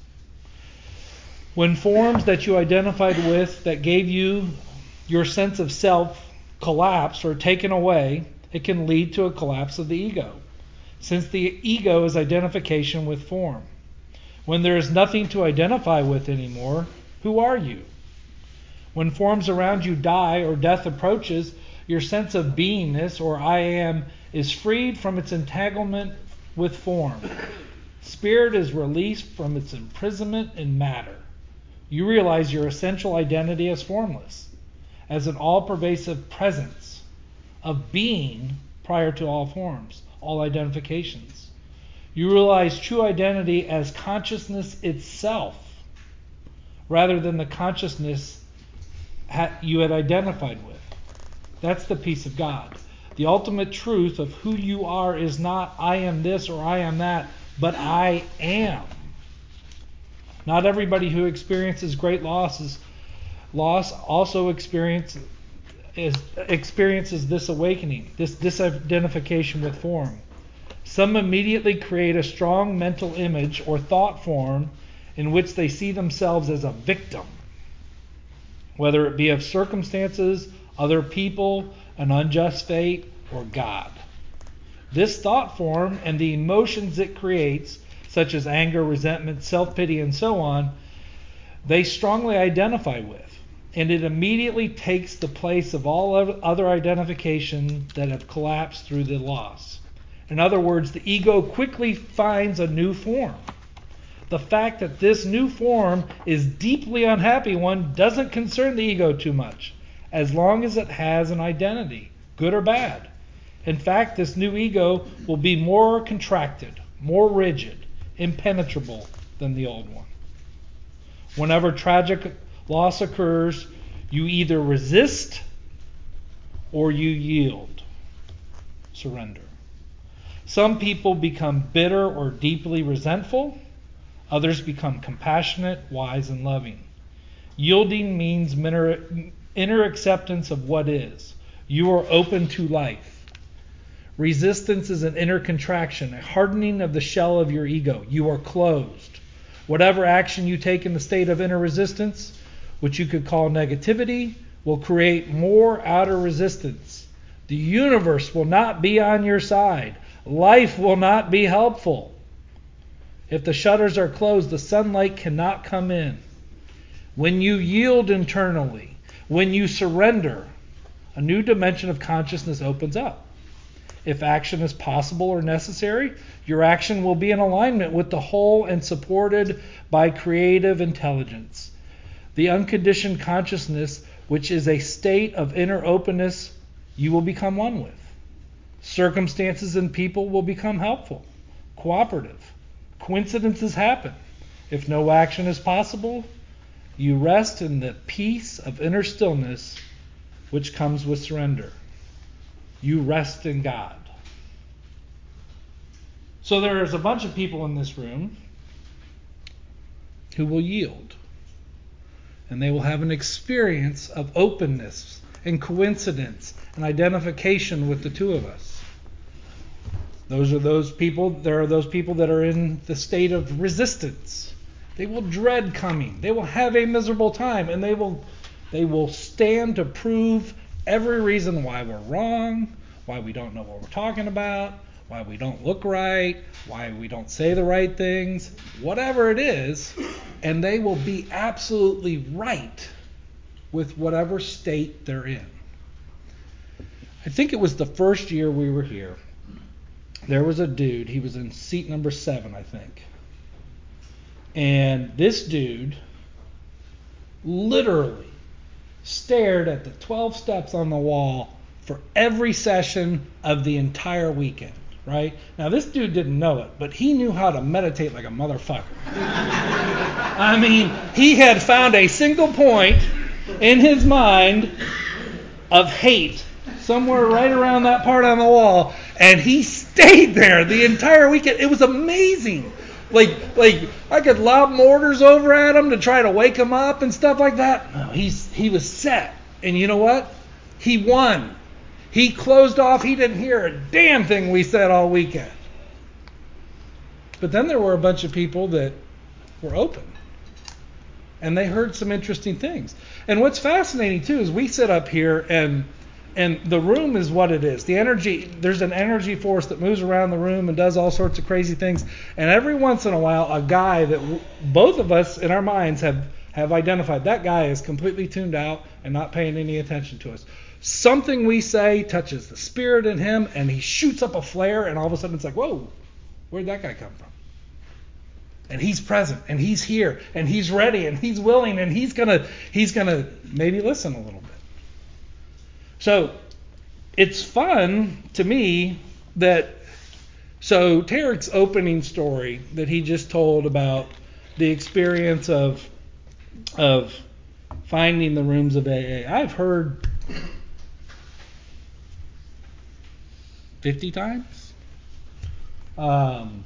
when forms that you identified with that gave you your sense of self collapse or taken away, it can lead to a collapse of the ego, since the ego is identification with form. When there is nothing to identify with anymore, who are you? When forms around you die or death approaches, your sense of beingness, or I am, is freed from its entanglement with form. Spirit is released from its imprisonment in matter. You realize your essential identity as formless, as an all-pervasive presence of being prior to all forms, all identifications. You realize true identity as consciousness itself, rather than the consciousness you had identified with. That's the peace of God. The ultimate truth of who you are is not I am this or I am that, but I am. Not everybody who experiences great losses, loss also experience, is, experiences this awakening, this disidentification with form. Some immediately create a strong mental image or thought form in which they see themselves as a victim, whether it be of circumstances, other people, an unjust fate, or God. This thought form and the emotions it creates, such as anger, resentment, self-pity, and so on, they strongly identify with, and it immediately takes the place of all other identification that have collapsed through the loss. In other words, the ego quickly finds a new form. The fact that this new form is deeply unhappy one doesn't concern the ego too much, as long as it has an identity, good or bad. In fact, this new ego will be more contracted, more rigid, impenetrable than the old one. Whenever tragic loss occurs, you either resist or you yield, surrender. Some people become bitter or deeply resentful. Others become compassionate, wise, and loving. Yielding means inner acceptance of what is. You are open to life. Resistance is an inner contraction, a hardening of the shell of your ego. You are closed. Whatever action you take in the state of inner resistance, which you could call negativity, will create more outer resistance. The universe will not be on your side. Life will not be helpful. If the shutters are closed, the sunlight cannot come in. When you yield internally, when you surrender, a new dimension of consciousness opens up. If action is possible or necessary, your action will be in alignment with the whole and supported by creative intelligence. The unconditioned consciousness, which is a state of inner openness, you will become one with. Circumstances and people will become helpful. cooperative. Coincidences happen. If no action is possible, you rest in the peace of inner stillness which comes with surrender. You rest in God. So there's a bunch of people in this room who will yield. And they will have an experience of openness and coincidence and identification with the two of us. Those are those people, there are those people that are in the state of resistance. They will dread coming. They will have a miserable time, and they will they will stand to prove every reason why we're wrong, why we don't know what we're talking about, why we don't look right, why we don't say the right things, whatever it is, and they will be absolutely right with whatever state they're in. I think it was the first year we were here. There was a dude, he was in seat number seven, I think. And this dude literally stared at the twelve steps on the wall for every session of the entire weekend, right? Now, this dude didn't know it, but he knew how to meditate like a motherfucker. I mean, he had found a single point in his mind of hate somewhere right around that part on the wall, and he stayed there the entire weekend. It was amazing. Like, like I could lob mortars over at him to try to wake him up and stuff like that. No, he's he was set. And you know what? He won. He closed off. He didn't hear a damn thing we said all weekend. But then there were a bunch of people that were open. And they heard some interesting things. And what's fascinating, too, is we sit up here and and the room is what it is. The energy, there's an energy force that moves around the room and does all sorts of crazy things. And every once in a while, a guy that w- both of us in our minds have, have identified, that guy is completely tuned out and not paying any attention to us. Something we say touches the spirit in him, and he shoots up a flare, and all of a sudden it's like, whoa, where'd that guy come from? And he's present, and he's here, and he's ready, and he's willing, and he's gonna he's gonna maybe listen a little bit. So it's fun to me that, so Tarek's opening story that he just told about the experience of of finding the rooms of A A, I've heard fifty times. Um,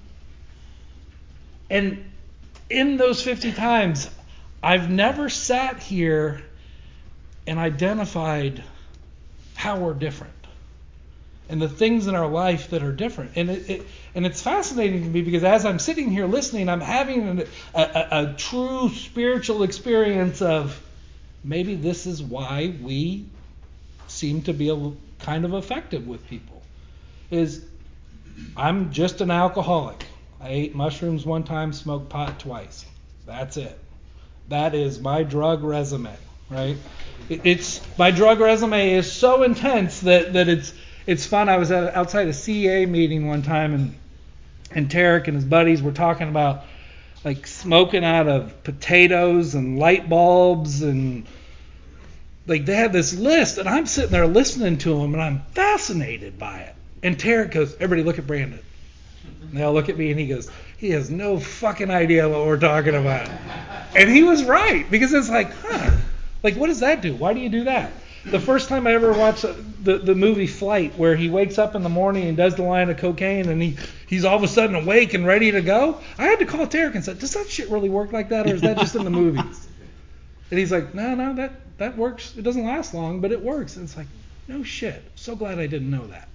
and in those fifty times, I've never sat here and identified how we're different and the things in our life that are different. And it, it and it's fascinating to me because as I'm sitting here listening, I'm having an, a, a, a true spiritual experience of maybe this is why we seem to be a, kind of effective with people. Is I'm just an alcoholic. I ate mushrooms one time, smoked pot twice. That's it. That is my drug resume, right? It, it's my drug resume is so intense that, that it's it's fun. I was at, outside a C A meeting one time, and and Tarek and his buddies were talking about like smoking out of potatoes and light bulbs, and like they had this list, and I'm sitting there listening to them, and I'm fascinated by it. And Tarek goes, "Everybody look at Brandon." And they all look at me, and he goes, "He has no fucking idea what we're talking about." And he was right, because it's like, huh, like what does that do? Why do you do that? The first time I ever watched the, the movie Flight, where he wakes up in the morning and does the line of cocaine, and he, he's all of a sudden awake and ready to go, I had to call Tarek and say, does that shit really work like that, or is that just in the movies? And he's like, no, no, that, that works. It doesn't last long, but it works. And it's like, no shit. So glad I didn't know that.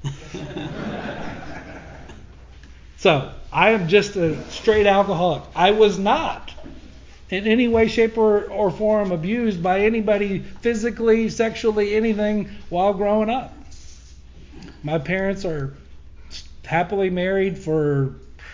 So, I am just a straight alcoholic. I was not in any way, shape, or, or form abused by anybody physically, sexually, anything while growing up. My parents are happily married for,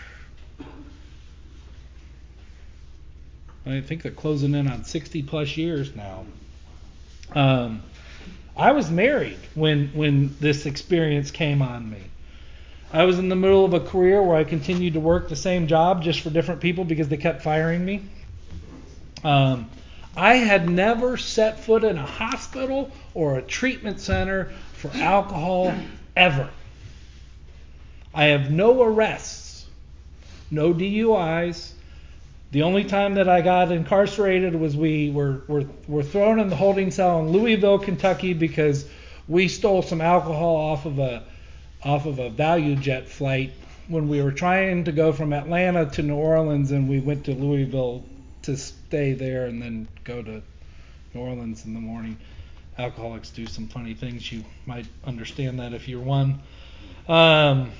I think they're closing in on sixty plus years now. Um, I was married when when this experience came on me. I was in the middle of a career where I continued to work the same job just for different people because they kept firing me. Um, I had never set foot in a hospital or a treatment center for alcohol ever. I have no arrests no D U Is. The only time that I got incarcerated was we were, were, were thrown in the holding cell in Louisville, Kentucky, because we stole some alcohol off of a off of a Value Jet flight when we were trying to go from Atlanta to New Orleans, and we went to Louisville to stay there and then go to New Orleans in the morning. Alcoholics do some funny things. You might understand that if you're one. Um,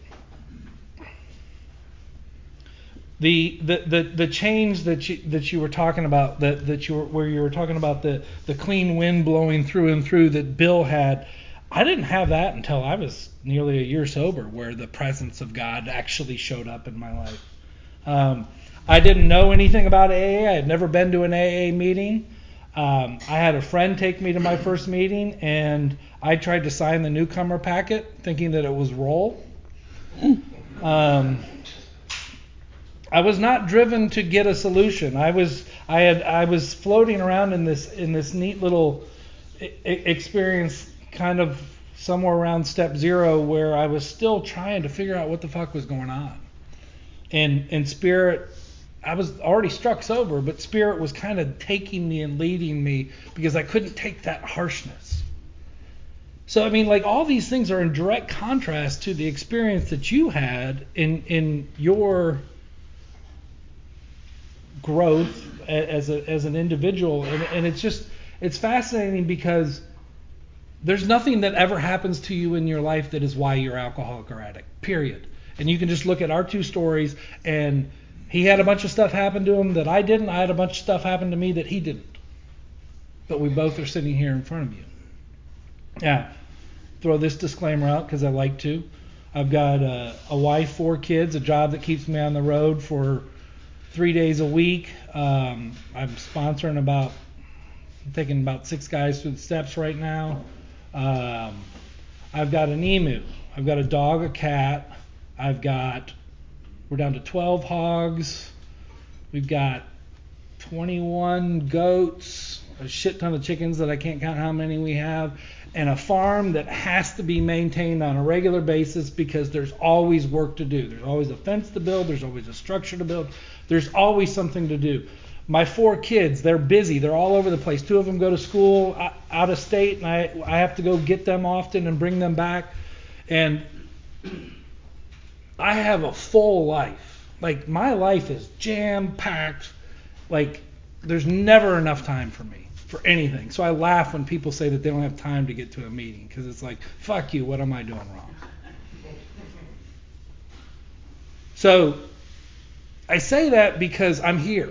the, the the the change that you that you were talking about, that that you were, where you were talking about the the clean wind blowing through and through that Bill had. I didn't have that until I was nearly a year sober, where the presence of God actually showed up in my life. Um, I didn't know anything about A A. I had never been to an A A meeting. Um, I had a friend take me to my first meeting, and I tried to sign the newcomer packet, thinking that it was roll. Um, I was not driven to get a solution. I was I had I was floating around in this in this neat little I- experience, kind of somewhere around step zero, where I was still trying to figure out what the fuck was going on. And and Spirit, I was already struck sober, but Spirit was kind of taking me and leading me because I couldn't take that harshness. So I mean, like, all these things are in direct contrast to the experience that you had in in your growth as a as an individual, and, and it's just it's fascinating because there's nothing that ever happens to you in your life that is why you're alcoholic or addict, period. And you can just look at our two stories, and he had a bunch of stuff happen to him that I didn't. I had a bunch of stuff happen to me that he didn't. But we both are sitting here in front of you. Yeah, throw this disclaimer out because I like to. I've got a, a wife, four kids, a job that keeps me on the road for three days a week. Um, I'm sponsoring about, I'm taking about six guys through the steps right now. Um, I've got an emu. I've got a dog, a cat. I've got, we're down to twelve hogs. We've got twenty-one goats, a shit ton of chickens that I can't count how many we have, and a farm that has to be maintained on a regular basis because there's always work to do. There's always a fence to build. There's always a structure to build. There's always something to do. My four kids, they're busy. They're all over the place. Two of them go to school out of state, and I, I have to go get them often and bring them back. And I have a full life. Like, my life is jam-packed. Like, there's never enough time for me for anything. So I laugh when people say that they don't have time to get to a meeting, because it's like, fuck you, what am I doing wrong? So I say that because I'm here.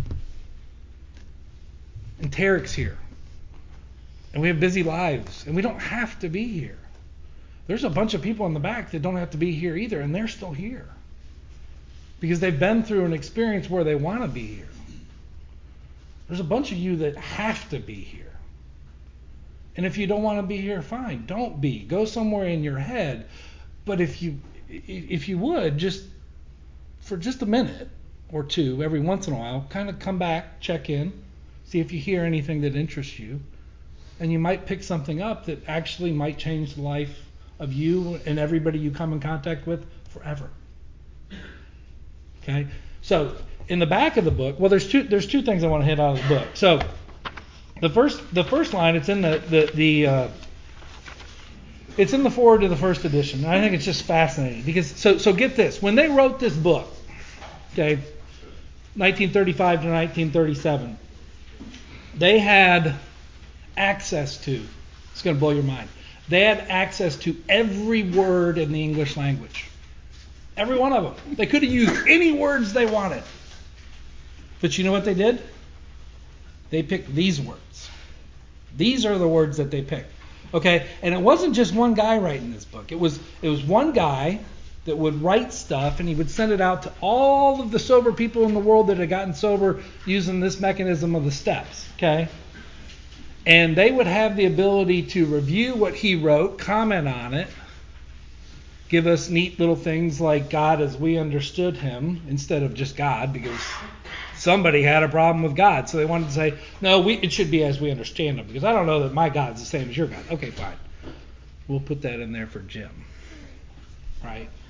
And Tarek's here. And we have busy lives. And we don't have to be here. There's a bunch of people in the back that don't have to be here either, and they're still here. Because they've been through an experience where they want to be here. There's a bunch of you that have to be here. And if you don't want to be here, fine, don't be. Go somewhere in your head. But if you if you would, just for just a minute or two, every once in a while, kind of come back, check in, see if you hear anything that interests you. And you might pick something up that actually might change the life of you and everybody you come in contact with forever. Okay? So in the back of the book, well, there's two there's two things I want to hit out of the book. So the first the first line, it's in the the, the uh, it's in the foreword to the first edition. And I think it's just fascinating because so so get this, when they wrote this book, okay, nineteen thirty-five to nineteen thirty-seven, they had access to, it's going to blow your mind, they had access to every word in the English language. Every one of them. They could have used any words they wanted. But you know what they did? They picked these words. These are the words that they picked. Okay? And it wasn't just one guy writing this book. It was it was one guy that would write stuff, and he would send it out to all of the sober people in the world that had gotten sober using this mechanism of the steps. Okay? And they would have the ability to review what he wrote, comment on it, give us neat little things like God as we understood him instead of just God, because somebody had a problem with God. So they wanted to say, no, we, it should be as we understand him, because I don't know that my God's the same as your God. Okay, fine. We'll put that in there for Jim. Right?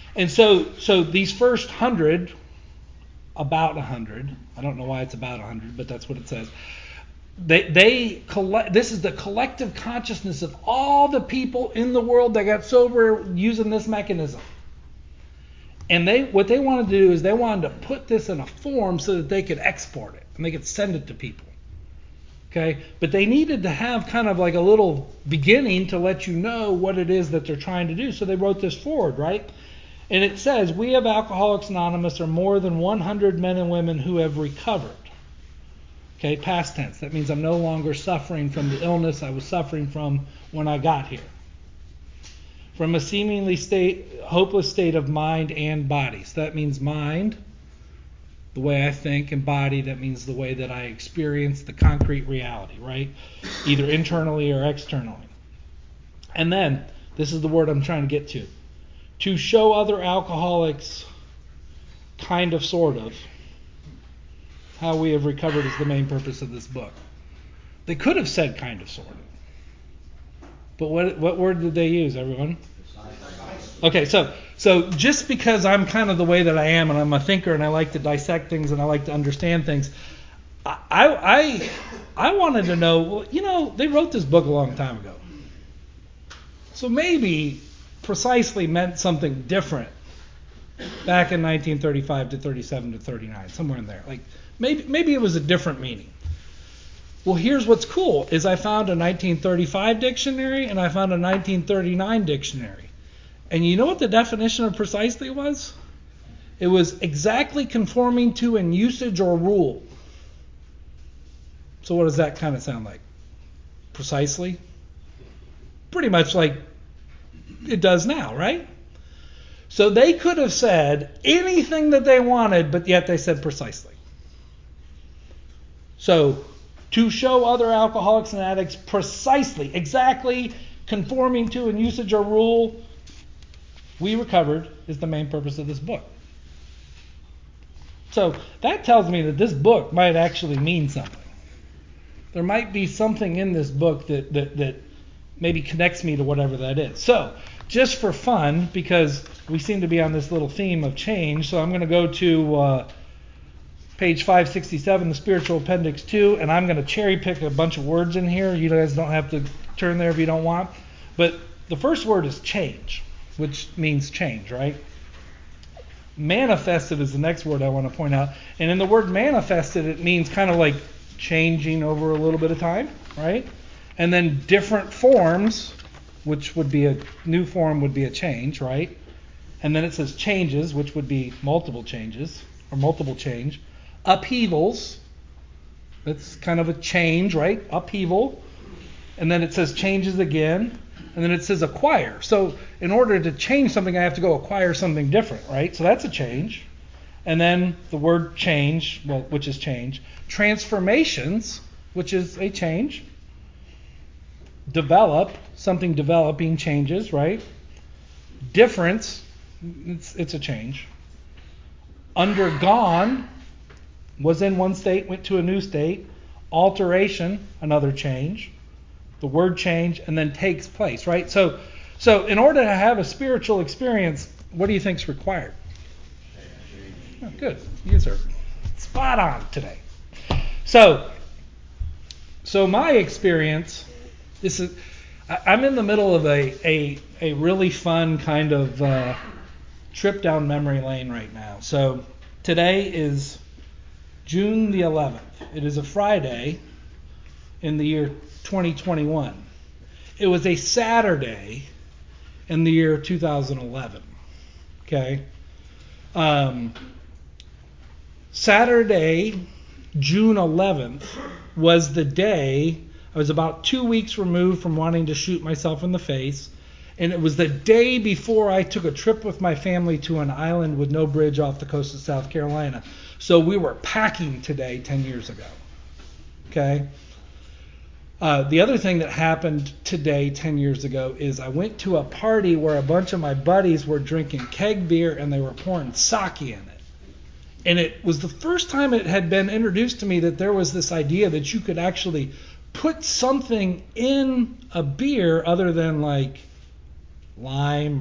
And so, so these first hundred, about a hundred, I don't know why it's about a hundred, but that's what it says. They, they collect. This is the collective consciousness of all the people in the world that got sober using this mechanism. And they, what they wanted to do is they wanted to put this in a form so that they could export it and they could send it to people. Okay, but they needed to have kind of like a little beginning to let you know what it is that they're trying to do. So they wrote this forward, right? And it says, we of Alcoholics Anonymous are more than one hundred men and women who have recovered. Okay, past tense. That means I'm no longer suffering from the illness I was suffering from when I got here. From a seemingly state, hopeless state of mind and body. So that means mind, the way I think, and body, that means the way that I experience the concrete reality, right? Either internally or externally. And then, this is the word I'm trying to get to. To show other alcoholics, kind of, sort of, how we have recovered is the main purpose of this book. They could have said kind of, sort of. But what what word did they use, everyone? Okay, so so just because I'm kind of the way that I am, and I'm a thinker, and I like to dissect things, and I like to understand things, I I I wanted to know. Well, you know, they wrote this book a long time ago, so maybe precisely meant something different back in nineteen thirty-five to thirty-seven to thirty-nine, somewhere in there. Like maybe maybe it was a different meaning. Well, here's what's cool, is I found a nineteen thirty-five dictionary and I found a nineteen thirty-nine dictionary. And you know what the definition of precisely was? It was exactly conforming to in usage or rule. So what does that kind of sound like? Precisely? Pretty much like it does now, right? So they could have said anything that they wanted, but yet they said precisely. So, to show other alcoholics and addicts precisely, exactly conforming to in usage or rule, we recovered, is the main purpose of this book. So that tells me that this book might actually mean something. There might be something in this book that that, that maybe connects me to whatever that is. So, just for fun, because we seem to be on this little theme of change, so I'm going to go to uh, page five sixty-seven, the Spiritual Appendix two, and I'm going to cherry pick a bunch of words in here. You guys don't have to turn there if you don't want. But the first word is change, which means change, right? Manifested is the next word I want to point out. And in the word manifested, it means kind of like changing over a little bit of time, right? And then different forms, which would be a new form would be a change, right? And then it says changes, which would be multiple changes, or multiple change. Upheavals, that's kind of a change, right? Upheaval. And then it says changes again. And then it says acquire. So in order to change something, I have to go acquire something different, right? So that's a change. And then the word change, well, which is change. Transformations, which is a change. Develop, something developing changes, right? Difference, it's, it's a change. Undergone, was in one state, went to a new state. Alteration, another change. The word change, and then takes place, right? So, so in order to have a spiritual experience, what do you think is required? Oh, good. You guys are spot on today. So, so my experience, this is, I, I'm in the middle of a a, a really fun kind of uh, trip down memory lane right now. So today is June the eleventh. It is a Friday in the year twenty twenty-one. It was a Saturday in the year two thousand eleven. Okay? Um, Saturday, June eleventh, was the day I was about two weeks removed from wanting to shoot myself in the face. And it was the day before I took a trip with my family to an island with no bridge off the coast of South Carolina. So we were packing today ten years ago. Okay? Uh, the other thing that happened today, ten years ago, is I went to a party where a bunch of my buddies were drinking keg beer and they were pouring sake in it. And it was the first time it had been introduced to me that there was this idea that you could actually put something in a beer other than like lime or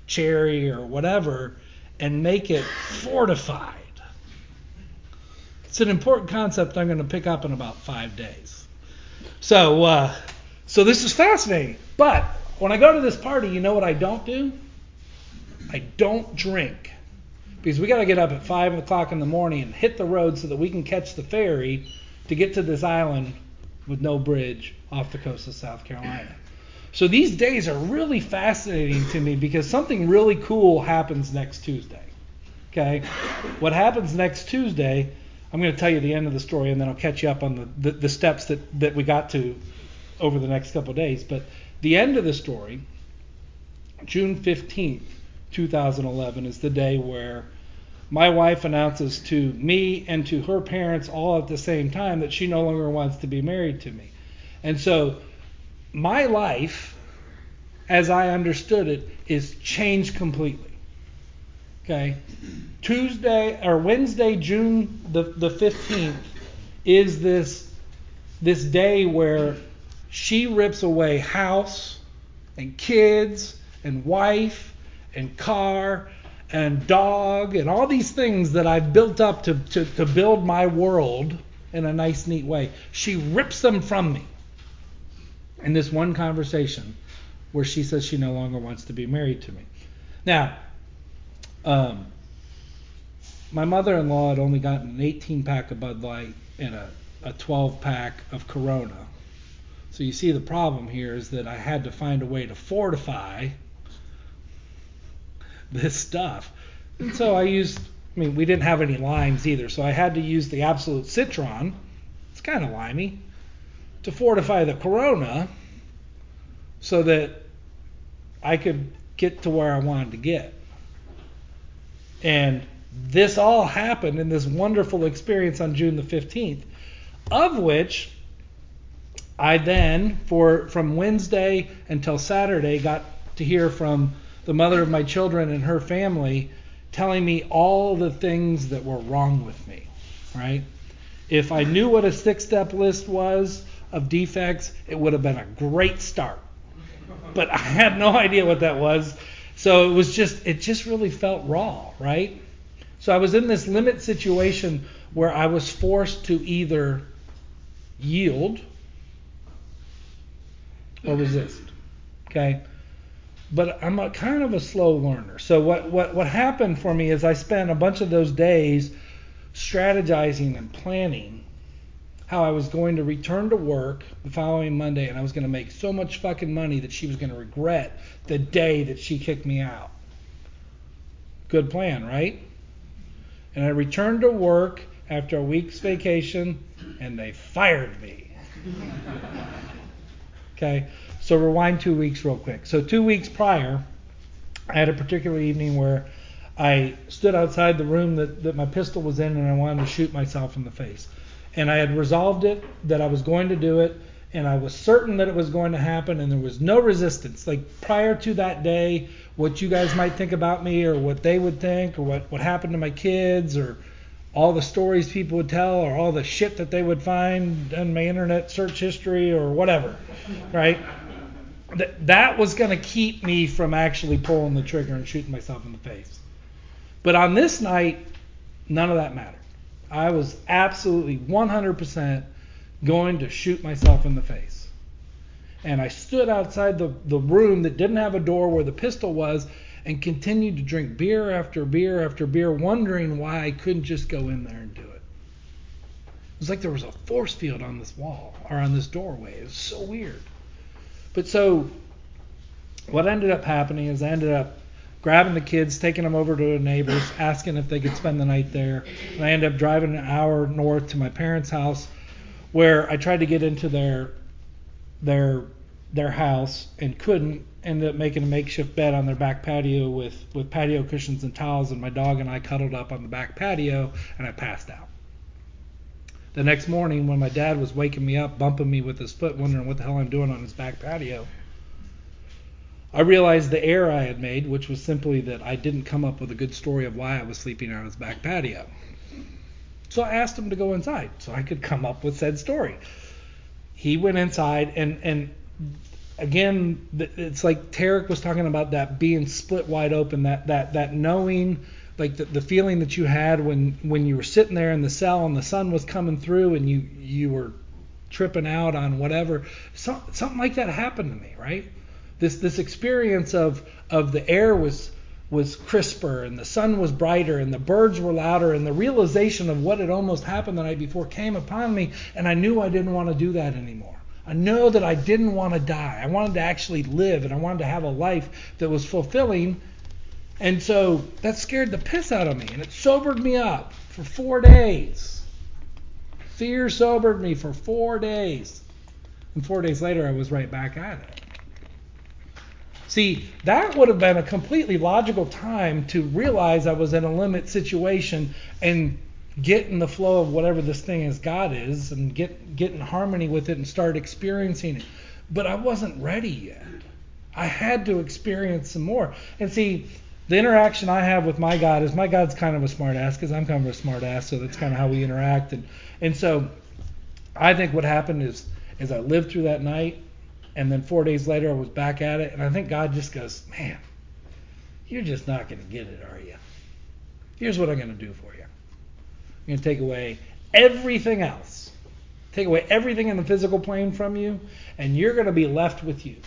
cherry or whatever and make it fortified. It's an important concept I'm going to pick up in about five days. So, uh, so this is fascinating. But when I go to this party, you know what I don't do? I don't drink. Because we got to get up at five o'clock in the morning and hit the road so that we can catch the ferry to get to this island with no bridge off the coast of South Carolina. So these days are really fascinating to me because something really cool happens next Tuesday. Okay? What happens next Tuesday, I'm going to tell you the end of the story and then I'll catch you up on the, the, the steps that, that we got to over the next couple of days. But the end of the story, June fifteenth, twenty eleven, is the day where my wife announces to me and to her parents all at the same time that she no longer wants to be married to me. And so my life, as I understood it, is changed completely. Okay? Tuesday or Wednesday, June the, the fifteenth, is this, this day where she rips away house and kids and wife and car and dog and all these things that I've built up to, to, to build my world in a nice, neat way. She rips them from me in this one conversation where she says she no longer wants to be married to me. Now, um, my mother-in-law had only gotten an eighteen-pack of Bud Light and a, a twelve-pack of Corona. So you see the problem here is that I had to find a way to fortify this stuff. And so I used, I mean, we didn't have any limes either, so I had to use the Absolute Citron. It's kind of limey. To fortify the Corona so that I could get to where I wanted to get. And this all happened in this wonderful experience on June the fifteenth, of which I then, for from Wednesday until Saturday, got to hear from the mother of my children and her family telling me all the things that were wrong with me, right? If I knew what a six-step list was of defects, it would have been a great start. But I had no idea what that was. So it was just, it just really felt raw, right? So I was in this limit situation where I was forced to either yield or resist, okay? But I'm a kind of a slow learner. So what, what, what happened for me is I spent a bunch of those days strategizing and planning how I was going to return to work the following Monday and I was going to make so much fucking money that she was going to regret the day that she kicked me out. Good plan, right? And I returned to work after a week's vacation and they fired me. Okay, so rewind two weeks real quick. So two weeks prior, I had a particular evening where I stood outside the room that, that my pistol was in and I wanted to shoot myself in the face. And I had resolved it, that I was going to do it, and I was certain that it was going to happen, and there was no resistance. Like prior to that day, what you guys might think about me or what they would think or what, what happened to my kids or all the stories people would tell or all the shit that they would find in my internet search history or whatever, right? That, that was going to keep me from actually pulling the trigger and shooting myself in the face. But on this night, none of that mattered. I was absolutely one hundred percent going to shoot myself in the face. And I stood outside the, the room that didn't have a door where the pistol was and continued to drink beer after beer after beer, wondering why I couldn't just go in there and do it. It was like there was a force field on this wall or on this doorway. It was so weird. But so what ended up happening is I ended up grabbing the kids, taking them over to a neighbor's, asking if they could spend the night there. And I ended up driving an hour north to my parents' house where I tried to get into their their their house and couldn't. Ended up making a makeshift bed on their back patio with, with patio cushions and towels, and my dog and I cuddled up on the back patio, and I passed out. The next morning when my dad was waking me up, bumping me with his foot, wondering what the hell I'm doing on his back patio, I realized the error I had made, which was simply that I didn't come up with a good story of why I was sleeping on his back patio. So I asked him to go inside so I could come up with said story. He went inside, and, and again, it's like Tarek was talking about, that being split wide open, that that that knowing, like the, the feeling that you had when, when you were sitting there in the cell and the sun was coming through and you you were tripping out on whatever. So, something like that happened to me, right? This this experience of of the air was was crisper and the sun was brighter and the birds were louder, and the realization of what had almost happened the night before came upon me, and I knew I didn't want to do that anymore. I know that I didn't want to die. I wanted to actually live, and I wanted to have a life that was fulfilling. And so that scared the piss out of me, and it sobered me up for four days. Fear sobered me for four days. And four days later, I was right back at it. See, that would have been a completely logical time to realize I was in a limit situation and get in the flow of whatever this thing is God is, and get, get in harmony with it and start experiencing it. But I wasn't ready yet. I had to experience some more. And see, the interaction I have with my God is, my God's kind of a smart ass, because I'm kind of a smart ass, so that's kind of how we interact. And, and so I think what happened is, is I lived through that night, and then four days later I was back at it, and I think God just goes, man, you're just not going to get it, are you? Here's what I'm going to do for you. I'm going to take away everything else. Take away everything in the physical plane from you, and you're going to be left with you.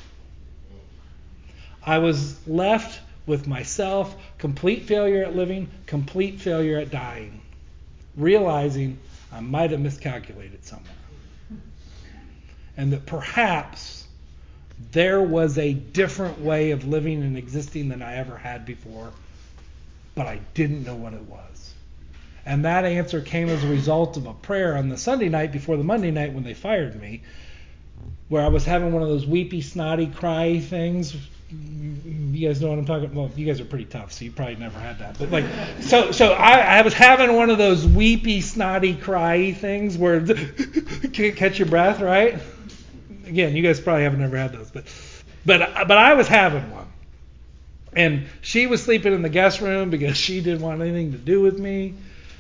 I was left with myself, complete failure at living, complete failure at dying, realizing I might have miscalculated somewhere. And that perhaps there was a different way of living and existing than I ever had before, but I didn't know what it was. And that answer came as a result of a prayer on the Sunday night before the Monday night when they fired me, where I was having one of those weepy, snotty, cry things. You guys know what I'm talking about? Well, you guys are pretty tough, so you probably never had that. But like, so so I, I was having one of those weepy, snotty, cry things where can't catch your breath, right? Again, you guys probably haven't ever had those, but but but I was having one. And she was sleeping in the guest room because she didn't want anything to do with me.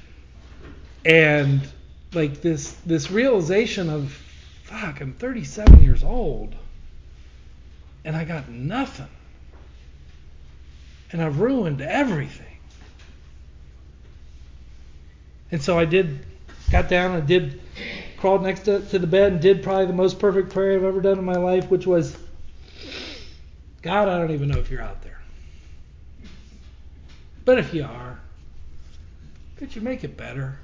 And like this this realization of, fuck, I'm thirty-seven years old and I got nothing. And I've ruined everything. And so I did, got down and did, crawled next to, to the bed and did probably the most perfect prayer I've ever done in my life, which was, God, I don't even know if you're out there. But if you are, could you make it better?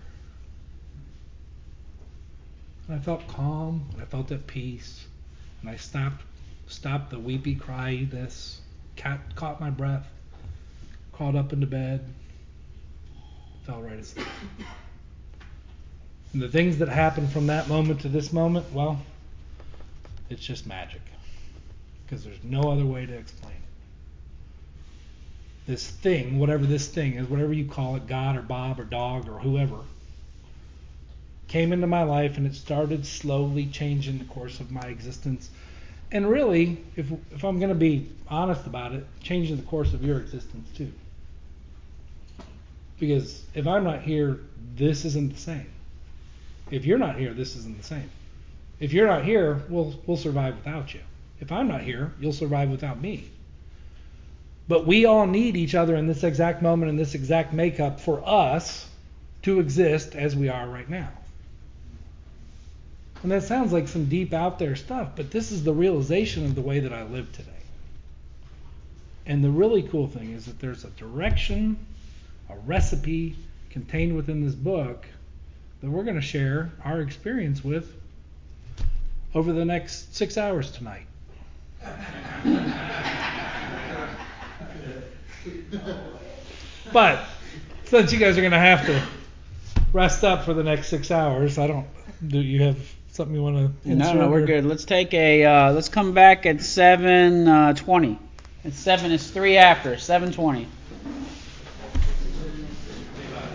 And I felt calm, and I felt at peace, and I stopped stopped the weepy cry-ness, cat, caught my breath, crawled up into bed, fell right asleep. And the things that happened from that moment to this moment, well, it's just magic, because there's no other way to explain it. This thing, whatever this thing is, whatever you call it, God or Bob or dog or whoever, came into my life, and it started slowly changing the course of my existence. And really, if if I'm going to be honest about it, changing the course of your existence too. Because if I'm not here, this isn't the same. If you're not here, this isn't the same. If you're not here, we'll we'll survive without you. If I'm not here, you'll survive without me. But we all need each other in this exact moment, in this exact makeup, for us to exist as we are right now. And that sounds like some deep out there stuff, but this is the realization of the way that I live today. And the really cool thing is that there's a direction, a recipe contained within this book that we're going to share our experience with over the next six hours tonight. But since you guys are going to have to rest up for the next six hours, I don't, do you have something you want to insert?
No, no, we're or? good. Let's take a, uh, let's come back at seven twenty. It's seven, it's three after, seven twenty.